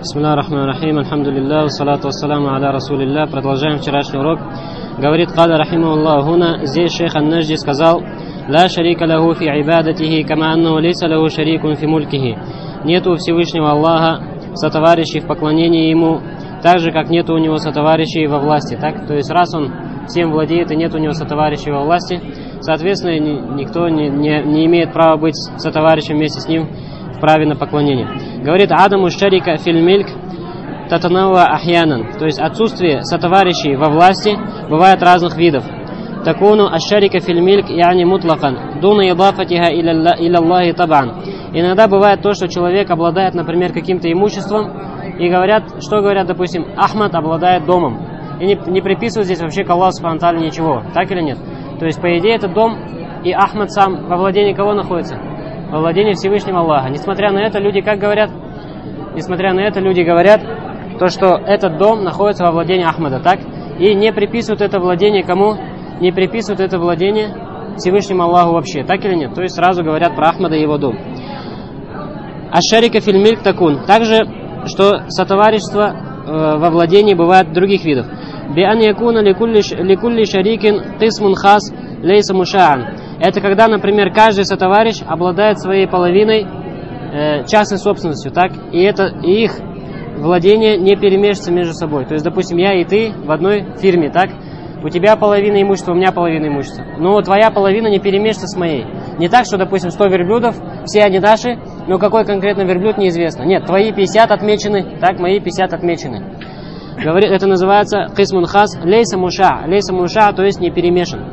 Бисмиллахи рахмани рахим, альхамдулиллах, салату вассаламу аля расулиллах. Продолжаем вчерашний урок. Говорит Каля рахимахуллах гуна, здесь шейх ан-Нажди сказал: «Ла шарика лаху фи ибадатихи, кама аннаху лейса лаху шарикун фи мулькихи». Нету у Всевышнего Аллаха сотоварищей в поклонении Ему, так же, как нету у Него сотоварищей во власти. Так? То есть, раз Он всем владеет и нет у Него сотоварищей во власти, соответственно, никто не имеет права быть сотоварищем вместе с Ним в праве на поклонение. Говорит: «Адаму шарика филь мильк татанава ахьянан». То есть, отсутствие сотоварищей во власти бывает разных видов. Такуну ашарика филь мильк яни мутлакан дуна идафатиха иля Аллахи табан. Иногда бывает то, что человек обладает, например, каким-то имуществом, и говорят, допустим, Ахмад обладает домом, и не приписывают здесь вообще к Аллаху субхану тааля ничего, так или нет? То есть, по идее, этот дом и Ахмад сам во владении кого находится? Во владении Всевышнего Аллаха. Несмотря на это, люди как говорят? Несмотря на это, люди говорят, то, что этот дом находится во владении Ахмада, так? И не приписывают это владение кому? Не приписывают это владение Всевышнему Аллаху вообще, так или нет? То есть, сразу говорят про Ахмада и его дом. Аш-шарика филь мильк такун. Также, что сотоварищество во владении бывает других видов. Биан якуна ликулли шарикин кисмун хас лейса мушаан. Это когда, например, каждый сотоварищ обладает своей половиной частной собственностью, так? И их владение не перемешивается между собой. То есть, допустим, я и ты в одной фирме, так? У тебя половина имущества, у меня половина имущества. Но твоя половина не перемешивается с моей. Не так, что, допустим, 100 верблюдов, все они наши, но какой конкретно верблюд неизвестно. Нет, твои 50 отмечены, так, мои 50 отмечены. Говорит, это называется кисмун хас лейса муша. Лейса муша, то есть не перемешан.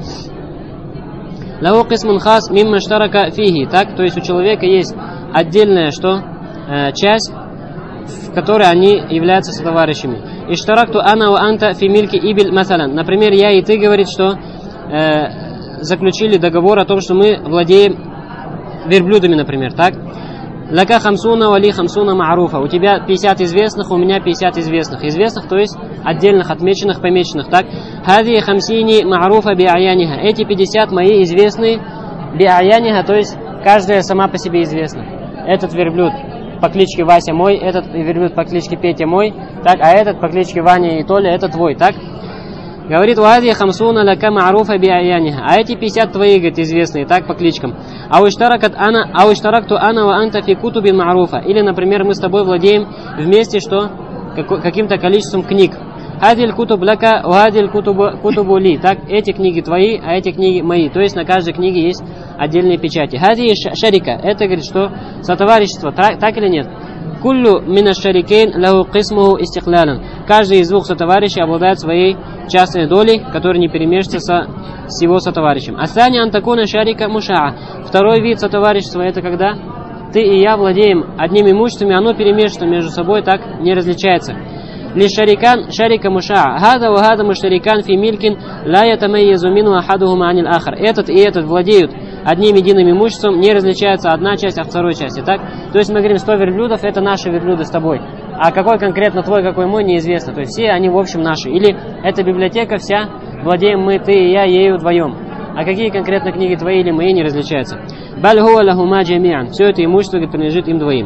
Лаху кисмун хас мимма штарака фихи. Так, то есть у человека есть отдельная часть, в которой они являются сотоварищами. Иштаракту ана ва анта фи мильки ибиль масалан. Например, я и ты, говорит, что заключили договор о том, что мы владеем верблюдами, например, так? Лака хамсуна вали хамсуна ма'руфа. У тебя 50 известных, у меня 50 известных. Известных, то есть отдельных, отмеченных, помеченных, так? Хади хамсини ма'руфа би аяниха. Эти 50 мои известные би аяниха, то есть каждая сама по себе известна. Этот верблюд по кличке Вася мой, этот верблюд по кличке Петя мой, так, а этот по кличке Ваня и Толя, это твой, так? Говорит: «Уади хамсуна лака ма'руфа би аяниха». А эти 50 твои, говорит, известные, так, по кличкам. Ауиштаракту ана ва анта фи кутубин ма'руфа. Или, например, мы с тобой владеем вместе, каким-то количеством книг. Хадиль кутуб лака, уадиль кутубу ли. Так, эти книги твои, а эти книги мои. То есть на каждой книге есть отдельные печати. Хади шарика. Это, говорит, что сотоварищество, так или нет? Куллю мина шарикейн лаху кисмуху истихлялан. Каждый из двух сотоварищей обладает своей частной долей, которая не перемешивается с его сотоварищем. Асани антакуна шарика мушаа. Второй вид сотоварищества — это когда ты и я владеем одним имуществом, и оно перемешано между собой, так не различается. Лишь шарикан шарика мушаа. Хада ва хада муштарикан фи милькин ла ятамайязу мину ахадухума анил ахар. Этот и этот владеют одним единым имуществом, не различается одна часть от второй части, так? То есть мы говорим, 100 верблюдов — это наши верблюды с тобой. А какой конкретно твой, какой мой, неизвестно. То есть все они в общем наши. Или эта библиотека вся, владеем мы, ты и я, ею вдвоем. А какие конкретно книги твои или мои, не различаются. Баль хуа лахума джамиан. Все это имущество принадлежит им двоим.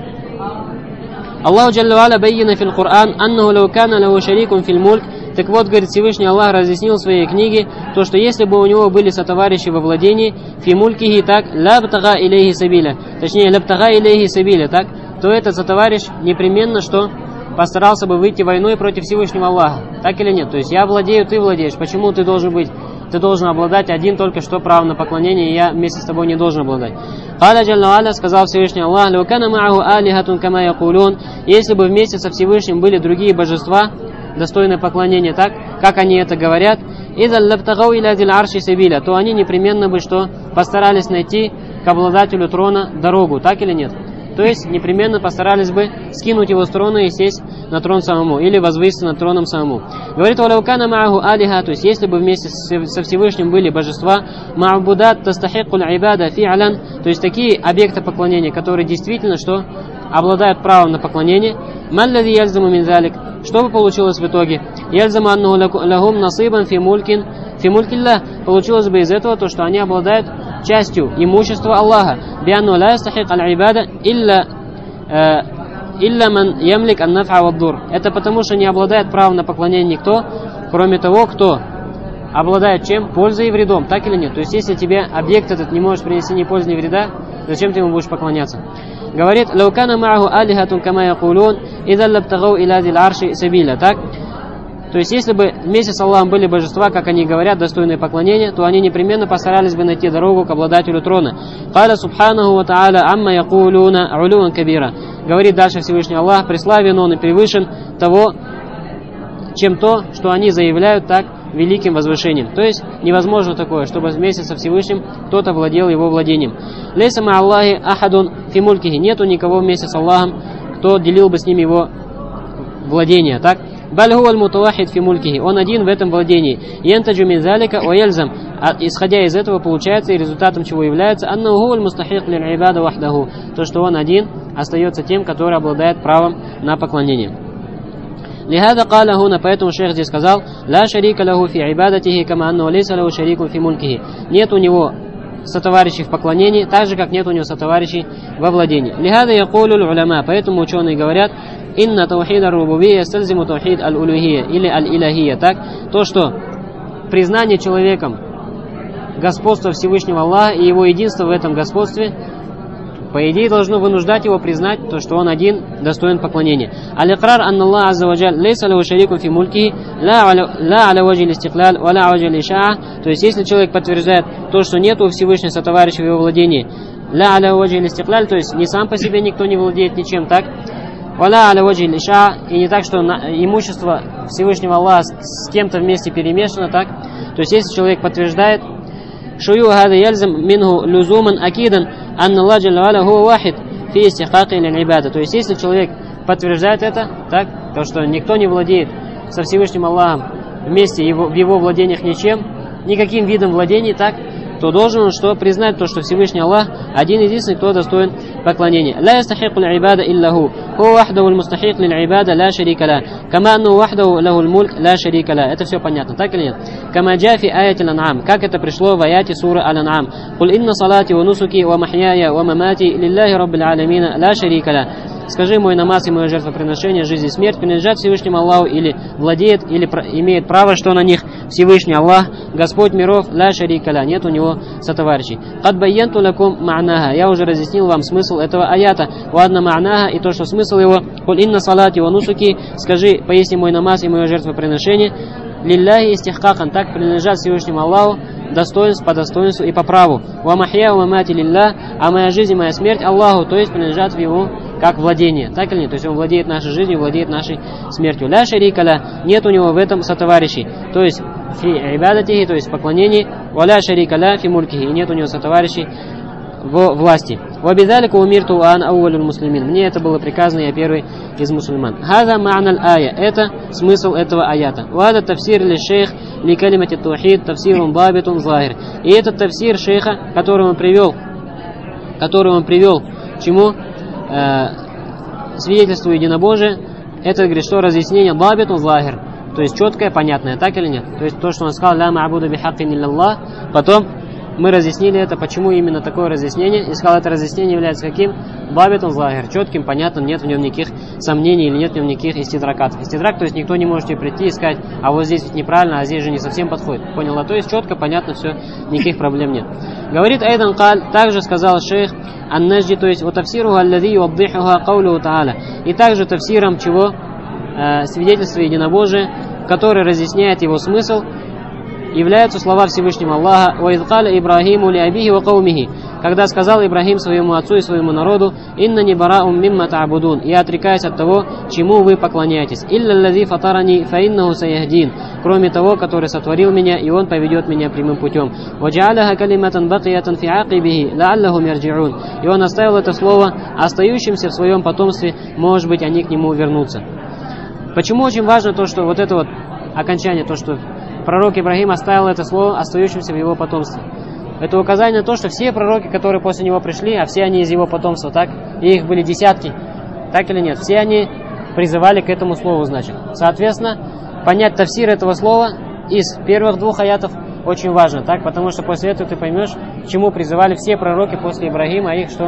Аллаху джалла ва аля байяна фил Кур'ан аннаху лау кана лаху шарикун фил мульк. Так вот, говорит, Всевышний Аллах разъяснил в своей книге, то, что если бы у него были сотоварищи во владении, фи мулькихи, так, лабтага илейхи сабиля, точнее, лабтага илейхи сабиля, так, то этот сотоварищ непременно, что постарался бы выйти войной против Всевышнего Аллаха, так или нет? То есть я владею, ты владеешь, почему ты должен быть? Ты должен обладать один только что правом на поклонение, и я вместе с тобой не должен обладать. Каля джалла аля, сказал Всевышний Аллах: «Лукана ма'аху алихатун кама якулун». Если бы вместе со Всевышним были другие божества, достойное поклонения, так, как они это говорят, то они непременно бы что постарались найти к обладателю трона дорогу, так или нет? То есть непременно постарались бы скинуть его с трона и сесть на трон самому, или возвыситься над троном самому. Говорит: «Валаукана ма'аху алиха», то есть если бы вместе со Всевышним были божества, ма'будат тастахиккуль ибада фи'алян, то есть такие объекты поклонения, которые действительно что обладают правом на поклонение, маллади яльзаму мин залик. Что бы получилось в итоге? Яльзаму аннаху лахум насибан фи мулькиллах. Получилось бы из этого то, что они обладают частью имущества Аллаха. Бианну ла ястахик аль-ибада илля «Илля ман ямлик ан-наф'а вад-дур». Это потому, что не обладает правом на поклонение никто, кроме того, кто обладает чем? Пользой и вредом, так или нет? То есть, если тебе объект этот не может принести ни пользы, ни вреда, зачем ты ему будешь поклоняться? Говорит, «Лаукана ма'аху алихатун кама якулун, идан лабтагау иля зил арши сабиля». Так? То есть, если бы вместе с Аллахом были божества, как они говорят, достойные поклонения, то они непременно постарались бы найти дорогу к обладателю трона. «Каля субханаху ва та'аля амма якулуна улюан кабира». Говорит дальше Всевышний Аллах, преславен он и превышен того, чем то, что они заявляют так великим возвышением. То есть невозможно такое, чтобы вместе со Всевышним кто-то владел его владением. «Лейса ма Аллахи ахадун фи мулькихи». Нету никого вместе с Аллахом, кто делил бы с ним его владение. Так? «Баль хуа аль-мутавахид фи мулькихи». Он один в этом владении. «Янтаджу мин залика ва яльзам». Исходя из этого, получается, и результатом чего является «аннаху хуа аль-мустахик лиль-ибада вахдаху». То, что он один остается тем, который обладает правом на поклонение. Лихада каля хуна, поэтому шейх здесь сказал, ла шарика лаху фи ибадатихи, кама анну лейса лаху шарикун фи мулькихи. Нет у него сотоварищей в поклонении, так же, как нет у него сотоварищей во владении. Лихада якулю уляма, поэтому ученые говорят, инна таухид ар-рубубия стальзиму таухид аль-улухия или аль-илахия. Так, то, что признание человеком господства Всевышнего Аллаха и его единства в этом господстве, по идее, должно вынуждать его признать то, что он один достоин поклонения. Аль-икрар анна Аллах азза ва джаль лейса лаху шарикун фи мулькихи ла аля ваджи листикляль ва ла ваджи лишаа. То есть, если человек подтверждает то, что нет у Всевышнего сотоварища в его владении, ла аля ваджи листикляль, то есть не сам по себе никто не владеет ничем, так? Ва ла аля ваджи лишаа, и не так, что имущество Всевышнего Аллаха с кем-то вместе перемешано, так? То есть, если человек подтверждает, шую хада яльзам минху люзуман акидан анна Аллах джалля ва аля хуа вахид фи истихаки лиль-ибада. То есть, если человек подтверждает это, так, то, что никто не владеет со Всевышним Аллахом вместе в его владениях ничем, никаким видом владений, так, то должен он что? Признать то, что Всевышний Аллах один единственный, кто достоин поклонения. «Ла ястахику л'ибада илляху, хуа вахдаху аль-мустахик лиль-ибада ла шарика ла, кама анну вахдаху лаху аль-мульк ла шарика ла». Это все понятно, так или нет? «Кама джа фи аяти аль-ан'ам», как это пришло в аяте суры аль-ан'ам. «Куль инна салати ва нусуки ва махьяя ва мамати лилляхи раббил аламина ла шарика ла». Скажи, мой намаз и мое жертвоприношение, жизнь и смерть принадлежат Всевышнему Аллаху, или владеет, или имеет право, что на них Всевышний Аллах, Господь миров, ла шарика ла, нет у него сотоварищей. Кад байянту лакум ма'наха, я уже разъяснил вам смысл этого аята, ва адна ма'наха, и то, что смысл его, куль инна салати ва нусуки, скажи, поясни мой намаз и мое жертвоприношение, лилляхи истихкакан, так принадлежат Всевышнему Аллаху, достоинств по достоинству и по праву. Ва махья ва мамати лилля, а моя жизнь и моя смерть Аллаху, то есть принадлежат в его как владение, так или нет? То есть он владеет нашей жизнью, владеет нашей смертью. Ля шарика ля, нет у него в этом сотоварищей. То есть фи ибадатихи, то есть поклонение, ва ля шарика ля фи мулькихи, и нет у него сотоварищей в власти. Ва бидалика умирту ан ауалюл муслимин. Мне это было приказано, я первый из мусульман. Хаза ма'наль ая. Это смысл этого аята. Вада тафсир ли шейх ли калимати таухид тафсирун бабитун захир. И этот тафсир шейха, который он привел чему? Свидетельству единобожия, это, говорит, что разъяснение бабитун захир, то есть четкое, понятное, так или нет? То есть то, что он сказал, ля ма'буда бихаккин илляллах, потом мы разъяснили это, почему именно такое разъяснение, и сказал, это разъяснение является каким? Бабитун захир, четким, понятным, нет в нем никаких сомнений или нет в нем никаких истидракатов. Истидрак, то есть никто не может прийти и сказать, а вот здесь ведь неправильно, а здесь же не совсем подходит. Поняла? То есть четко, понятно, все, никаких проблем нет. Говорит Айдан Каль, также сказал шейх ан-Наджди, то есть «Ватафсируха аллади юаддихуха каулюху та'аля». И также тафсиром чего? Свидетельство единобожия, который разъясняет его смысл, являются слова Всевышнего Аллаха «Ваид каля Ибрахиму ли абихи ва каумихи», когда сказал Ибрахим своему отцу и своему народу «Иннани бараум мимма та'будун», я отрекаюсь от того, чему вы поклоняетесь, «Илля лази фатарани фаиннаху саяхдин», кроме того, который сотворил меня, и он поведет меня прямым путем. «Ваджа'аляха калиматан бакиятан фи акибихи ла'аллахум ярджи'ун», и он оставил это слово остающимся в своем потомстве, может быть, они к нему вернутся. Почему очень важно то, что вот это вот окончание, то, что пророк Ибрахим оставил это слово остающимся в его потомстве? Это указание на то, что все пророки, которые после него пришли, а все они из его потомства, так? И их были десятки, так или нет? Все они призывали к этому слову, значит. Соответственно, понять тафсир этого слова из первых двух аятов очень важно, так? Потому что после этого ты поймешь, к чему призывали все пророки после Ибрахима, а их что?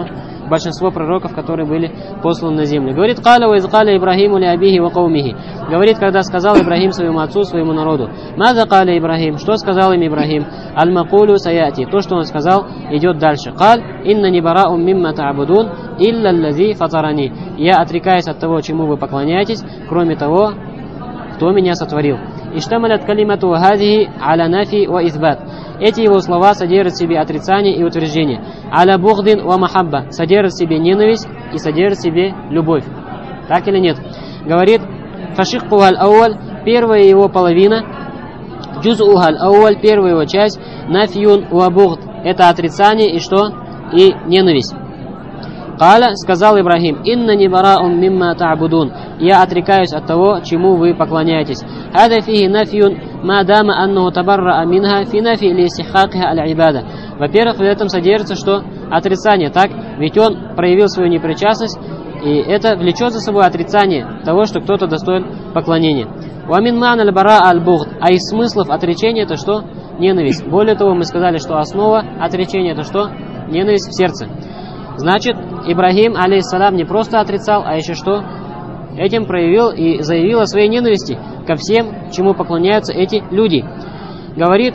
большинство пророков, которые были посланы на землю. Говорит, «Каля ва изкаля Ибрахиму ли абихи ва каумихи». Говорит, когда сказал Ибрахим своему отцу, своему народу. «Маза каля Ибрахим». Что сказал им Ибрахим? «Аль-макулю саяти». То, что он сказал, идет дальше. «Каль иннани бараум мимма та'будун илля аллази фатарани». Я отрекаюсь от того, чему вы поклоняетесь, кроме того, кто меня сотворил. «Иштамалят калимату хазихи аля нафи ва избат». Эти его слова содержат в себе отрицание и утверждение. «Аля бухдин ва махабба». Содержат в себе ненависть и содержат в себе любовь. Так или нет? Говорит, «Фашикхухаль ауаль». Первая его половина. «Джузухаль ауаль». Первая его часть. «Нафьюн ва бугд». Это отрицание и что? И ненависть. «Каля», сказал Ибрахим, «Иннани бараум мимма та'будун». Я отрекаюсь от того, чему вы поклоняетесь. «Хада фихи нафьюн ма дама аннаху табарра минха фи нафи ли сихакиха аль-ибада». Во-первых, в этом содержится, что отрицание, так? Ведь он проявил свою непричастность, и это влечет за собой отрицание того, что кто-то достоин поклонения. «Уамин ман аль-бара аль-бугд». А из смыслов отречения это что? Ненависть. Более того, мы сказали, что основа отречения это что? Ненависть в сердце. Значит, Ибрахим, алейхиссалам, не просто отрицал, а еще что? Этим проявил и заявил о своей ненависти ко всем, чему поклоняются эти люди. Говорит,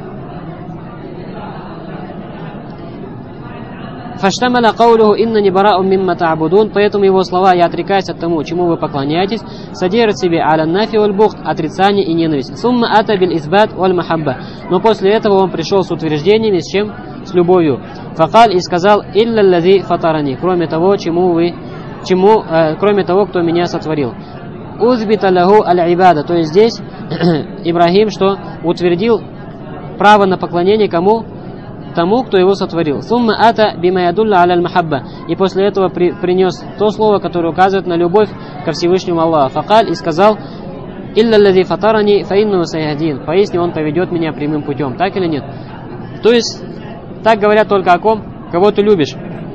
«Фаштамаля каулюху иннани бараум мимма та'будун». Поэтому его слова «я отрекаюсь от тому, чему вы поклоняетесь» содержат в себе аля нафи валь бугд, отрицание и ненависть. «Сумма ата биль избат валь махабба». Но после этого он пришел с утверждениями, с чем? С любовью. «Факаль» и сказал «илля лази фатарани», кроме того, кроме того, кто меня сотворил. «Узбита лаху аль-ибада». То есть здесь Ибрахим что? Утвердил право на поклонение кому? Тому, кто его сотворил. «Сумма ата бима ядулла аля аль-махабба». И после этого принес то слово, которое указывает на любовь ко Всевышнему Аллаху. «Факаль» и сказал «илля лази фатарани фаинну саяхдин». Поясни, он поведет меня прямым путем. Так или нет? То есть так говорят только о ком? Кого ты любишь.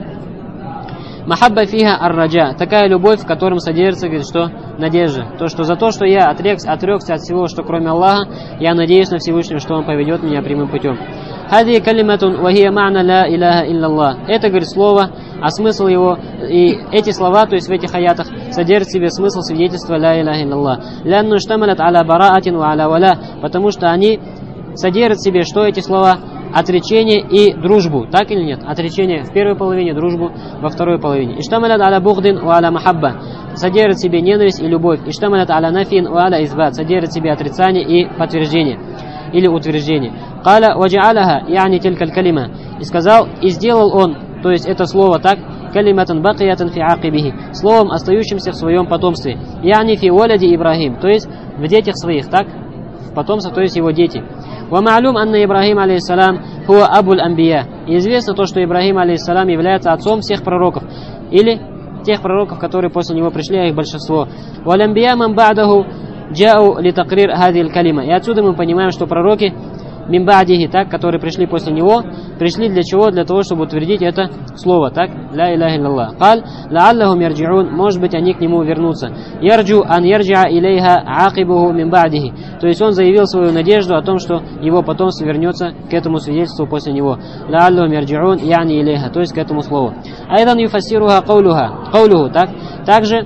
Махабба фиха ар-раджа. Такая любовь, в котором содержится, говорит, что? Надежда. То, что за то, что я отрекся от всего, что кроме Аллаха, я надеюсь на Всевышнего, что Он поведет меня прямым путем. Хади калиматун вахия ма'на ла илляха илляллах. Это, говорит, слово, а смысл его, и эти слова, то есть в этих аятах, содержат в себе смысл свидетельства ла илляха илляллах. Лянну штамалят аля бараатин ва аля валя. Потому что они содержат в себе, что эти слова? Отречение и дружбу. Так или нет? Отречение в первой половине, дружбу во второй половине. Иштамалят аля бухдин ва аля махабба. Содержит в себе ненависть и любовь. Иштамалят аля нафин ва аля избат. Содержит в себе отрицание и подтверждение. Или утверждение. Каля ваджа'аляха, яни тилькаль калима. И сказал, и сделал он, то есть это слово так, калиматан бакиятан фи акибихи. Словом, остающимся в своем потомстве. Яни фи валяди Ибрахим. То есть в детях своих, так? В потомстве, то есть его дети. ومعلوم أن إبراهيم عليه السلام هو أبو الأنبياء. И известно то, что Ибрахим алейхиссалам является отцом всех пророков. Или тех пророков, которые после него пришли, а их большинство. وَالْأَنْبِيَاء مَنْ بَعْدَهُ جَاءُوا لِتَقْرِيرِ هَذِهِ الْكَلِمَةِ. И отсюда мы понимаем, что пророки мимбадихи, так, которые пришли после него, пришли для чего? Для того, чтобы утвердить это слово, так? Ла илляха илляллах. Каль лааллахум ярджиун, может быть, они к нему вернутся. Ярджу ан ярджиа илейха акибуху мимбадихи. То есть он заявил свою надежду о том, что его потомство вернется к этому свидетельству после него. Лааллахум ярджиун яни илейха, то есть к этому слову. Айдан юфассируха каулюху, так? Также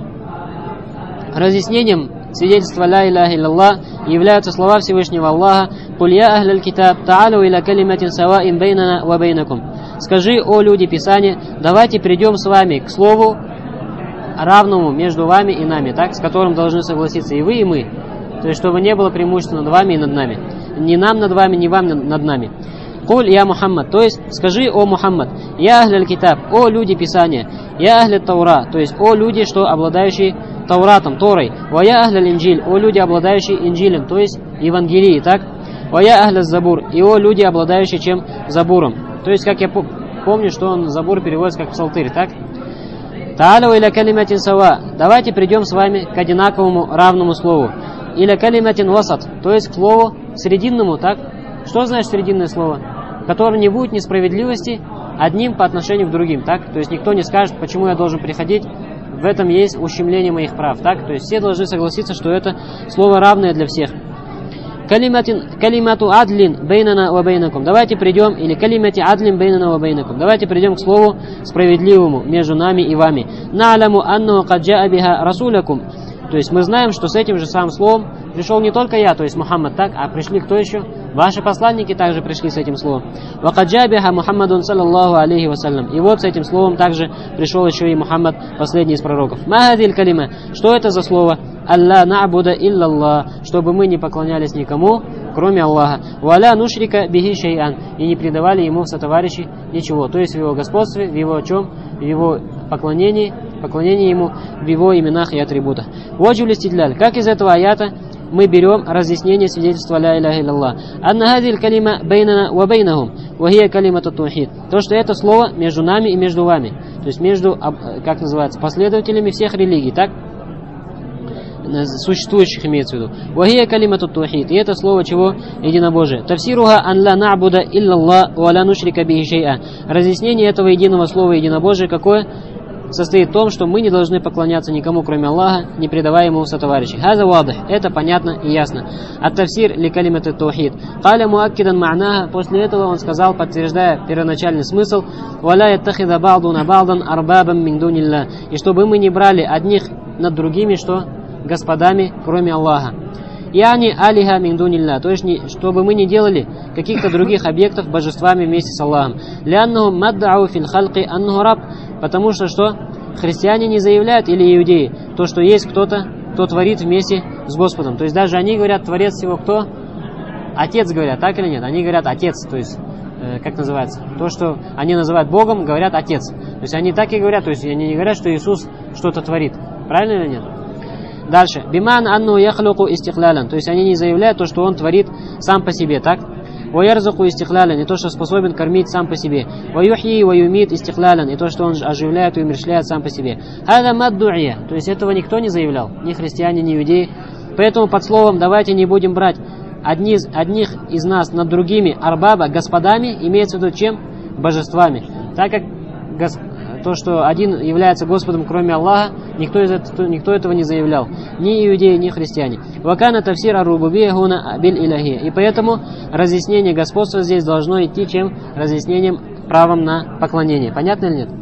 разъяснением свидетельства ла илляха илляллах являются слова Всевышнего Аллаха: «Куль я ахляль китаб, та'алу иля калиматин саваин бейнана ва бейнакум». Скажи, о люди Писания, давайте придем с вами к слову равному между вами и нами, так, с которым должны согласиться и вы, и мы. То есть, чтобы не было преимущества над вами и над нами. Ни нам над вами, ни вам над нами. «Куль я Мухаммад», то есть, скажи, о Мухаммад, «Я ахляль китаб», о люди Писания, «Я ахляль Таура», то есть, о люди, что обладающие Тауратом, Торой, «Ва я ахляль Инджиль», о люди, обладающие Инджилем, то есть, Евангелией, так, «Ва я ахляль Забур», и о люди, обладающие чем? Забуром. То есть, как я помню, что он Забур переводится как псалтырь, так? «Та'алу иля калиматин сава», давайте придем с вами к одинаковому равному слову. «Иля калиматин васат», то есть, к слову срединному, так? Что значит срединное слово? В котором не будет несправедливости одним по отношению к другим, так? То есть никто не скажет, почему я должен приходить, в этом есть ущемление моих прав, так? То есть все должны согласиться, что это слово равное для всех. Калимату адлин бейнана ва бейнакум. Давайте придем, или калимати адлин бейнана ва бейнакум. Давайте придем к слову справедливому между нами и вами. На'ламу аннаху кад джа'a биха расулякум. То есть мы знаем, что с этим же самым словом пришел не только я, то есть Мухаммад, так, а пришли кто еще? Ваши посланники также пришли с этим словом. Ва кад джа'a биха Мухаммадун саллаллаху алейхи вассалям. И вот с этим словом также пришел еще и Мухаммад, последний из пророков. Ма хазиль калима. Что это за слово? Алла на'буда иллаллах. Чтобы мы не поклонялись никому, кроме Аллаха. Валя нушрика бихи шей'ан. И не предавали ему в сотоварищи ничего. То есть в его господстве, в его чем? В его поклонении ему, в его именах и атрибутах. Ваджуль истидляль. Как из этого аята мы берем разъяснение свидетельства ля иляха илляллах. Анна хазиль калима бейнана ва бейнахум. Вахия калимату тухид. То, что это слово между нами и между вами. То есть между, как называется, последователями всех религий, так? Существующих имеется в виду. Вахия калимату тухид. И это слово чего? Единобожие. Тавсируха ан ла на'буда иллаллах ва ла нушрика бихи шей'a. Разъяснение этого единого слова единобожие какое? Состоит в том, что мы не должны поклоняться никому, кроме Аллаха, не предавая ему сотоварищей. Хаза вадих. Это понятно и ясно. Ат-тавсир ли калиматы тухид. Каля муаккидан ма'наха. После этого он сказал, подтверждая первоначальный смысл, валя яттахида ба'дуна ба'дан арбабам мин дунилля. И чтобы мы не брали одних над другими, что? Господами, кроме Аллаха. Яни алиха мин дунилля. То есть, чтобы мы не делали каких-то других объектов божествами вместе с Аллахом. Ляннаху маддау фил халки аннаху раб. Потому что христиане не заявляют, или иудеи, то, что есть кто-то, кто творит вместе с Господом. То есть даже они говорят, творец всего кто? Отец, говорят, так или нет? Они говорят отец, то есть, как называется? То, что они называют Богом, говорят отец. То есть они так и говорят, то есть они не говорят, что Иисус что-то творит. Правильно или нет? Дальше. Биман анну яхлуку истихлялян. То есть они не заявляют то, что он творит сам по себе, так? Ваярзаку истихлялян, и то, что способен кормить сам по себе. Ваюхьи ваюмит истихлялян, и то, что он оживляет и умерщвляет сам по себе. Хада мадду'ия. То есть этого никто не заявлял, ни христиане, ни иудеи. Поэтому под словом давайте не будем брать одних из нас над другими арбаба, господами, имеется в виду чем? Божествами. Так как то, что один является Господом, кроме Аллаха, никто этого не заявлял. Ни иудеи, ни христиане. Вакана тавсир ар-рубубия хуна биль илахия. И поэтому разъяснение господства здесь должно идти чем? Разъяснением правом на поклонение. Понятно или нет?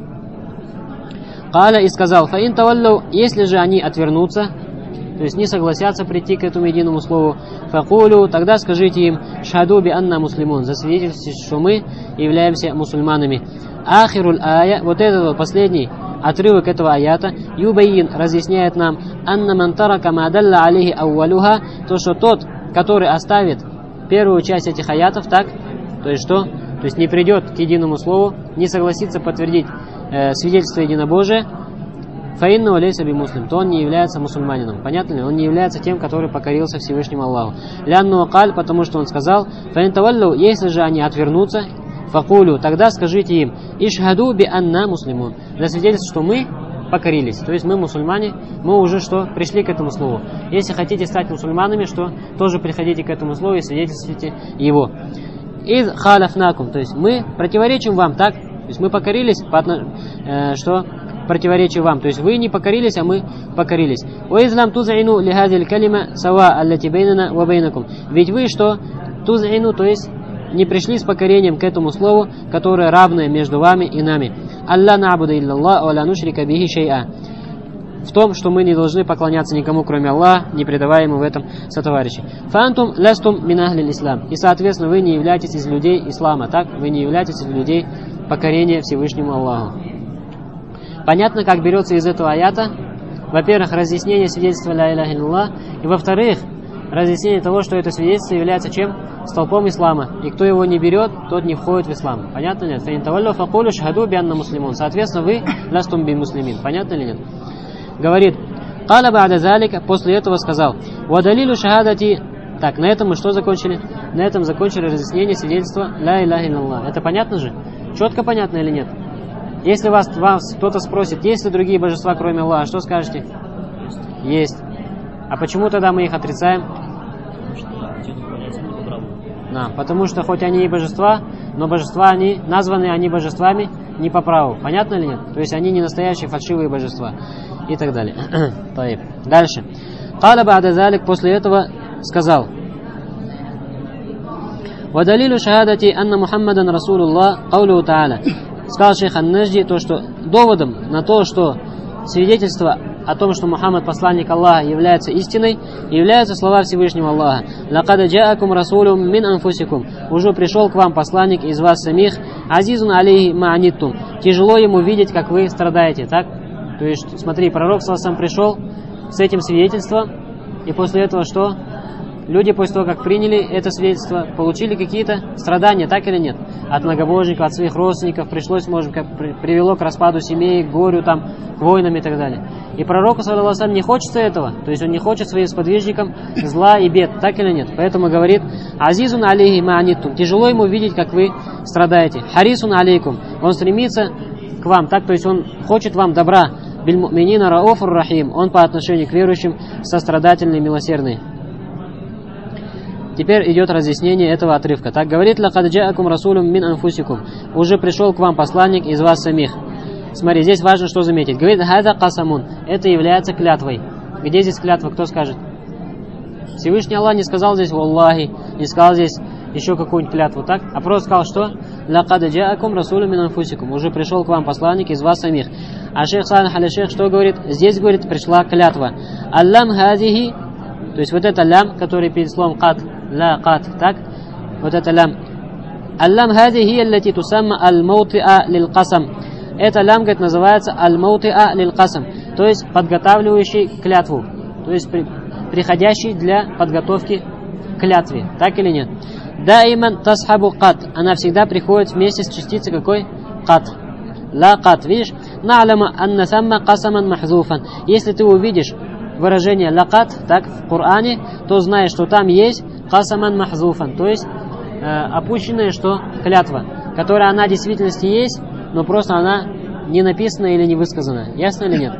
Каля и сказал, фаин таваллау, если же они отвернутся, то есть не согласятся прийти к этому единому слову, факулю, тогда скажите им, шаду би анна муслимун, засвидетельствуйте, что мы являемся мусульманами. Ахируль ая, вот этот вот последний отрывок этого аята, юбайин разъясняет нам, анна мантара камадалла алейхи аувалуха, то, что тот, который оставит первую часть этих аятов, так, то есть что? То есть не придет к единому слову, не согласится подтвердить свидетельство единобожия, фаинна валейса би муслим, то он не является мусульманином. Понятно ли? Он не является тем, который покорился Всевышнему Аллаху. Лянну каль, потому что он сказал, фаин таваллу, если же они отвернутся, факулю, тогда скажите им, ишхаду би анна муслимун, для свидетельства, что мы покорились. То есть мы мусульмане, мы уже что? Пришли к этому слову. Если хотите стать мусульманами, что? Тоже приходите к этому слову и свидетельствуйте его. Из халяфнакум, то есть мы противоречим вам, так? То есть мы покорились, что? Противоречию вам. То есть вы не покорились, а мы покорились. Уизлам тузайну лихазиль калима сава аллати бейнана ва бейнакум. Ведь вы что? Тузайну, то есть не пришли с покорением к этому слову, которое равное между вами и нами. Алла на'буда илляллах ва ла нушрика бихи шей'a. В том, что мы не должны поклоняться никому, кроме Аллаха, не предавая ему в этом сотоварищей. Фантум ластум мин ахлил ислам. И, соответственно, вы не являетесь из людей ислама, так? Вы не являетесь из людей покорения Всевышнему Аллаху. Понятно, как берется из этого аята? Во-первых, разъяснение свидетельства ля иляха илляллах, и во-вторых, разъяснение того, что это свидетельство является чем? Столпом ислама. И кто его не берет, тот не входит в ислам. Понятно ли нет? Соответственно, вы ластум би муслимин. Понятно ли нет? Говорит, каля ба'да залика, после этого сказал, вадалилу шахадати. Так, на этом мы что закончили? На этом закончили разъяснение свидетельства ля иляха илляллах. Это понятно же? Четко понятно или нет? Если вас кто-то спросит, есть ли другие божества, кроме Аллаха, что скажете? Есть. А почему тогда мы их отрицаем? Потому что хоть они и божества, но божества они, названы они божествами не по праву. Понятно или нет? То есть они не настоящие фальшивые божества. И так далее. Дальше. Каля ба'да залик, после этого сказал. «Вадалилю шахадати анна Мухаммадан Расулуллах каулю та'аля». Сказал шейх Ан-Нажди, то, что доводом на то, что свидетельство о том, что Мухаммад посланник Аллаха является истиной, являются слова Всевышнего Аллаха. «Лакад джаакум расулум мин анфусикум». Уже пришел к вам посланник из вас самих. «Азизун алейхи ма'аниттум». Тяжело ему видеть, как вы страдаете, так? То есть, смотри, пророк сам пришел с этим свидетельством, и после этого что? Люди после того, как приняли это свидетельство, получили какие-то страдания, так или нет? От многобожников, от своих родственников пришлось, может быть, привело к распаду семей, к горю, там, к войнам и так далее. И пророку, саллаллаху алейхи ва саллям, не хочется этого, то есть он не хочет своим сподвижникам зла и бед, так или нет? Поэтому говорит: «Азизун алейхи ма'аниттум». Тяжело ему видеть, как вы страдаете. «Харисун алейкум». Он стремится к вам, так, то есть он хочет вам добра. «Биль-му'минина рауфур рахим». Он по отношению к верующим сострадательный и милосердный. Теперь идет разъяснение этого отрывка. Так говорит: «Лакад джаакум расулум мин анфусикум». Уже пришел к вам посланник из вас самих. Смотри, здесь важно что заметить. Говорит: «Хада касамун». Это является клятвой. Где здесь клятва, кто скажет? Всевышний Аллах не сказал здесь «Валлахи», не сказал здесь еще какую-нибудь клятву, так? А просто сказал что? «Лакад джаакум расулум мин анфусикум». Уже пришел к вам посланник из вас самих. А шейх Салих аль-Шейх что говорит? Здесь, говорит, пришла клятва. «Аллам хазихи». То есть вот это лям, который перед словом «кат», «ла кат», так? Вот это лям. «Аллам хазихи аллати тусамма аль-маутиа лил-касам». Это лям, говорит, называется аль-маутиа лил-касам, то есть подготавливающий клятву, то есть приходящий для подготовки к клятве, так или нет? «Даиман тасхабу кат». Она всегда приходит вместе с частицей какой? «Кат». «Ла кат». Видишь? «На'лама анна самма касаман махзуфан». Если ты увидишь выражение «лакат», так, в Коране, то знаешь, что там есть «касаман махзуфан», то есть опущенная что? Клятва, которая она в действительности есть, но просто она не написана или не высказана. Ясно или нет?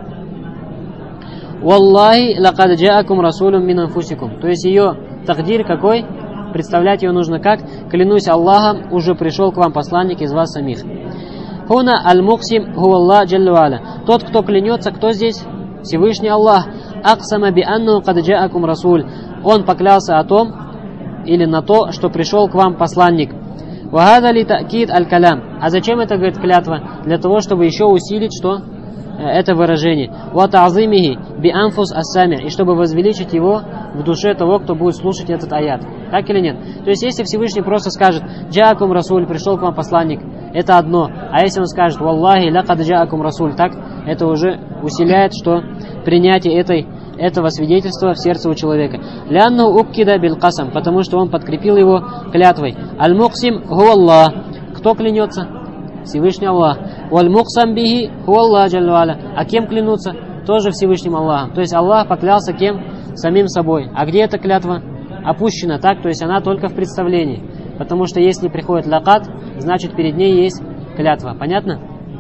«Валлахи лакад джаакум расулум мин анфусикум». То есть ее тагдир какой? Представлять ее нужно как? «Клянусь Аллахом, уже пришел к вам посланник из вас самих». «Хуна аль-муксим хуаллах джаллу аля». Тот, кто клянется, кто здесь? Всевышний Аллах. «Аксама би анну кад джаакум расуль». Он поклялся о том, или на то, что пришел к вам посланник. «Вахада ли та'кид аль-калям». А зачем это, говорит, клятва? Для того, чтобы еще усилить, что? Это выражение. «Ва та'зимихи би анфус ас-сами». И чтобы возвеличить его в душе того, кто будет слушать этот аят. Так или нет? То есть, если Всевышний просто скажет «Джаакум расуль», пришел к вам посланник, это одно. А если он скажет «Валлахи лакад джаакум расуль», так, это уже усиляет, что принятие этого свидетельства в сердце у человека. «Лянну уккида бил касам», потому что он подкрепил его клятвой. «Аль-муксим хуаллах». Кто клянется? Всевышний Аллах. «Валь-муксам бихи хуаллах джаллу аля». А кем клянутся? Тоже Всевышним Аллахом. То есть Аллах поклялся кем? Самим собой. А где эта клятва? Опущена, так? То есть она только в представлении. Потому что если приходит лакат, значит перед ней есть клятва. Понятно?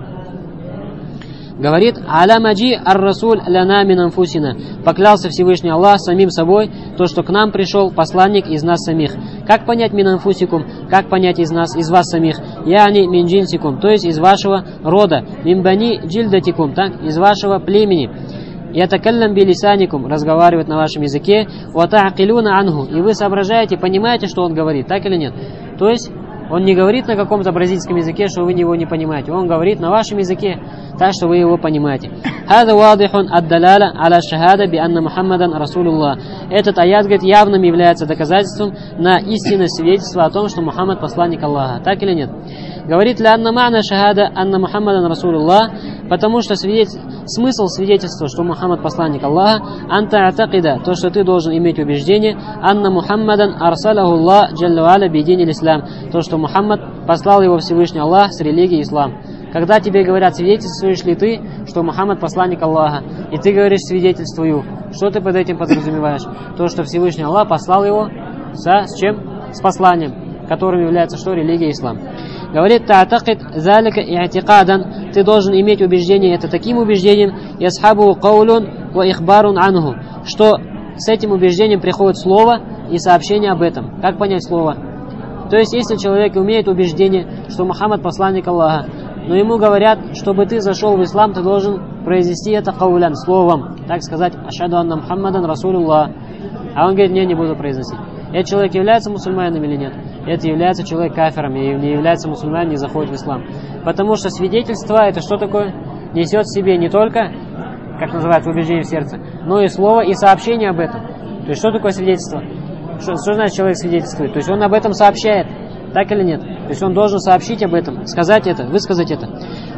Говорит: «Аля маджи ар-расуль ляна мин анфусина». Поклялся Всевышний Аллах самим собой, то, что к нам пришел посланник из нас самих. Как понять мин анфусикум? Как понять из нас, из вас самих? Яни мин джинсикум, то есть из вашего рода. Мин бани джильдатикум, так? Из вашего племени. Ятакаллам билисаникум, разговаривает на вашем языке. Ва та'акилуна анху, и вы соображаете, понимаете, что он говорит, так или нет? То есть он не говорит на каком-то бразильском языке, что вы его не понимаете. Он говорит на вашем языке, так что вы его понимаете. «Хада вадихун ад-даляла аля шахада би анна Мухаммадан Расулуллах». Этот аят, говорит, явным является доказательством на истинное свидетельство о том, что Мухаммад посланник Аллаха. Так или нет? Говорит: «Ля анна ма'на шахада анна Мухаммадан Расулуллах», потому что смысл свидетельства, что Мухаммад посланник Аллаха, анта атакида, то, что ты должен иметь убеждение, анна Мухаммадан арсалаху Аллах джаллу аля бидини l'ислам, то, что Мухаммад послал его Всевышний Аллах с религией ислам. Когда тебе говорят, свидетельствуешь ли ты, что Мухаммад посланник Аллаха, и ты говоришь свидетельствую, что ты под этим подразумеваешь? То, что Всевышний Аллах послал его с чем? С посланием, которым является что? Религия ислам. Говорит: «Та'атакид залика и'тикадан». Ты должен иметь убеждение, это таким убеждением, ясхабу каулун ва ихбарун анху, что с этим убеждением приходит слово и сообщение об этом. Как понять слово? То есть, если человек имеет убеждение, что Мухаммад посланник Аллаха, но ему говорят, чтобы ты зашел в ислам, ты должен произнести это каулян, словом, так сказать, ашаду анна Мухаммадан Расулуллах. А он говорит: не буду произносить. Этот человек является мусульманином или нет? это является человек кафиром, и не является мусульманином, не заходит в ислам. Потому что свидетельство, это что такое? Несет в себе не только, как называется, убеждение в сердце, но и слово, и сообщение об этом. То есть, что такое свидетельство? Что значит человек свидетельствует? То есть, он об этом сообщает, так или нет? То есть, он должен сообщить об этом, сказать это, высказать это.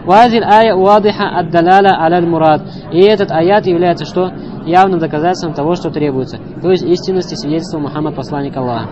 И этот аят является что? Явным доказательством того, что требуется. То есть, истинности свидетельства Мухаммад, посланник Аллаха.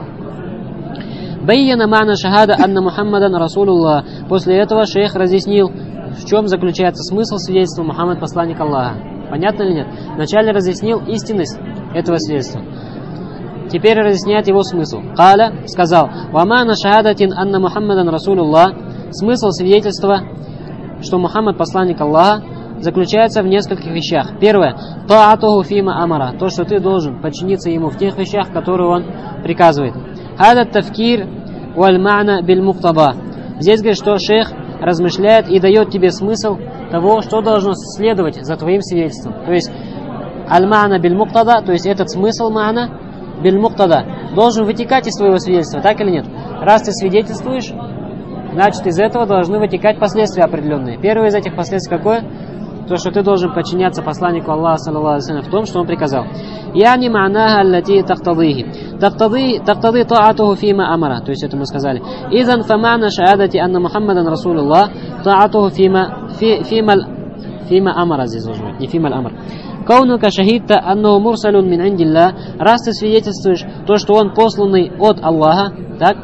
Байяна мана шахада анна Мухаммадан Расулуллах. После этого шейх разъяснил, в чем заключается смысл свидетельства Мухаммад, посланник Аллаха. Понятно или нет? Вначале разъяснил истинность этого свидетельства. Теперь разъясняет его смысл. Каля сказал: «Вамана шахадатин анна Мухаммадан Расулуллах». Смысл свидетельства, что Мухаммад посланник Аллаха, заключается в нескольких вещах. Первое. Таатуху фима амара. То, что ты должен подчиниться ему в тех вещах, которые он приказывает. Хадат тавкир валь ма'на биль муктаба. Здесь говорит, что шейх размышляет и дает тебе смысл того, что должно следовать за твоим свидетельством. То есть аль-ма'на биль муктада, то есть этот смысл ма'на биль муктада должен вытекать из твоего свидетельства, так или нет? Раз ты свидетельствуешь, значит, из этого должны вытекать последствия определенные. Первое из этих последствий какое? То, что ты должен подчиняться посланнику Аллаха, саллаллаху алейхи ва саллям, в том, что он приказал. Яни ма'наха аллати тактадихи. Тактады та'атуху фима амара. То есть это мы сказали. Изан фамана шаадати анна Мухаммадан Расулуллах та'атуху фима амара. Здесь должно быть, не фима амар. Каунука шахидта аннаху мурсалун мин индилла. Раз ты свидетельствуешь то, что он посланный от Аллаха, так?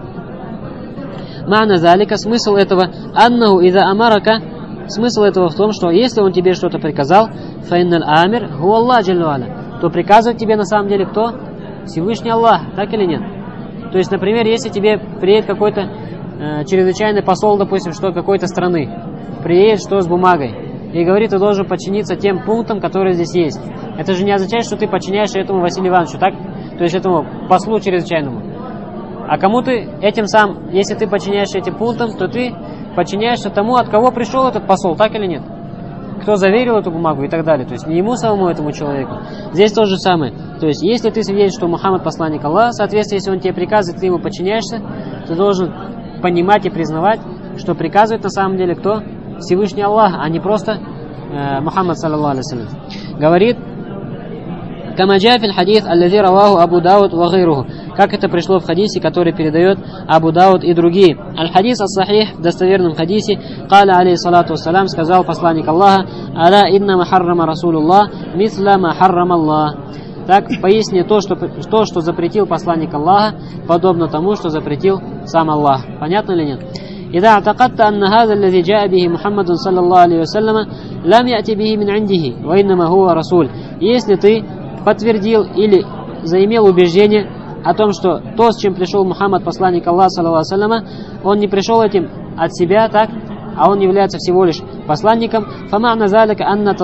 Ма'на залика, смысл этого, аннаху иза амарака, смысл этого в том, что если он тебе что-то приказал, фаинналь амир ху Аллах джаллу аля, то приказывает тебе на самом деле кто? Всевышний Аллах, так или нет? То есть, например, если тебе приедет какой-то чрезвычайный посол, допустим, что какой-то страны, приедет что с бумагой, и говорит, ты должен подчиниться тем пунктам, которые здесь есть. Это же не означает, что ты подчиняешься этому Василию Ивановичу, так? То есть этому послу чрезвычайному. А кому ты этим сам, если ты подчиняешься этим пунктам, то ты подчиняешься тому, от кого пришел этот посол, так или нет? Кто заверил эту бумагу и так далее. То есть не ему самому, этому человеку. Здесь то же самое. То есть если ты свидетельствуешь, что Мухаммад посланник Аллаха, соответственно, если он тебе приказывает, ты ему подчиняешься, ты должен понимать и признавать, что приказывает на самом деле кто? Всевышний Аллах, а не просто Мухаммад саллаллаху алейхи ва саллям. Говорит: «Кама джа фил хадис аллази раваху Абу Дауд ва гайруху». Как это пришло в хадисе, который передает Абу Дауд и другие. Аль-хадис ас-сахих, в достоверном хадисе, каля алейхиссалату вассалям, сказал посланник Аллаха: «Аля инна харрама Расулуллах, мисля ма харрама Аллах». Так, поясни то, что запретил посланник Аллаха, подобно тому, что запретил сам Аллах. Понятно или нет? إذا اعتقدت أن هذا الذي جاء به محمد صلى الله عليه وسلم لم يأتي به من عنده وإنما هو رسول. Если ты подтвердил или заимел убеждение о том, что то, с чем пришел Мухаммад, посланник Аллаха, саллаллаху алейхи ва саллям, он не пришел этим от себя, так, а он является всего лишь посланником, فَمَعْنَ ذَلِكَ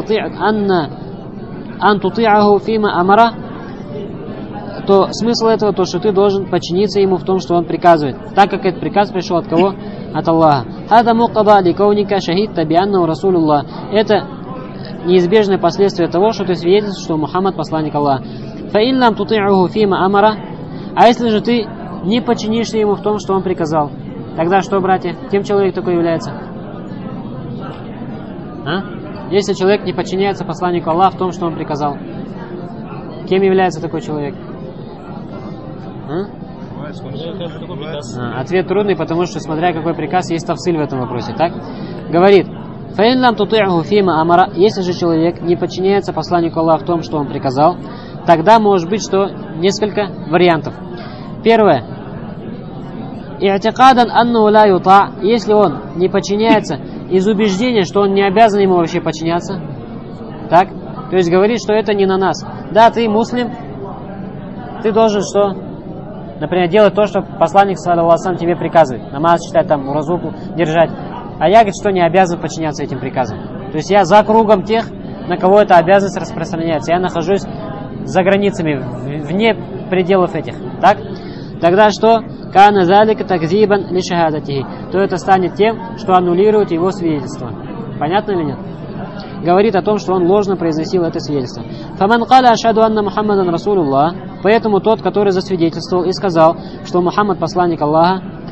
أَن تُطِيعَهُ فِيمَا أَمَرَ, то смысл этого, то, что ты должен подчиниться ему в том, что он приказывает, так как этот приказ пришел от кого? От Аллаха. هذا مقتضى لكونك شهدت بأنه رسول الله. Это неизбежное последствие того, что ты свидетельствуешь, что Мухаммад посланник Аллаха. فَإِنْ لَمْ تُطِيعُهُ فِيمَا أَمَرَ. А если же ты не подчинишься ему в том, что он приказал, тогда что, братья? Кем человек такой является? Если человек не подчиняется посланнику Аллаха в том, что он приказал, кем является такой человек? Ответ трудный, потому что, смотря какой приказ, есть тафсиль в этом вопросе, так? Говорит: «Фаин лам тути'ху фима амара». Если же человек не подчиняется посланнику Аллаха в том, что он приказал, тогда может быть, что несколько вариантов. Первое. «И'тикадан анну ла юта». Если он не подчиняется из убеждения, что он не обязан ему вообще подчиняться, так? То есть говорит, что это не на нас. Да, ты муслим, ты должен что? Например, делать то, что посланник, саллаллаху алейхи ва саллям, тебе приказывает. Намаз читать, там, уразу держать. А я, говорит, что не обязан подчиняться этим приказам. То есть я за кругом тех, на кого эта обязанность распространяется. Я нахожусь за границами, вне пределов этих. Так? Тогда что? Кана залика такзибан ли шахадатихи. То это станет тем, что аннулирует его свидетельство. Понятно или нет? Говорит о том, что он ложно произносил это свидетельство. Фаман каля ашаду анна Мухаммадан Расулуллах. Поэтому тот, который засвидетельствовал и сказал, что Мухаммад посланник Аллаха,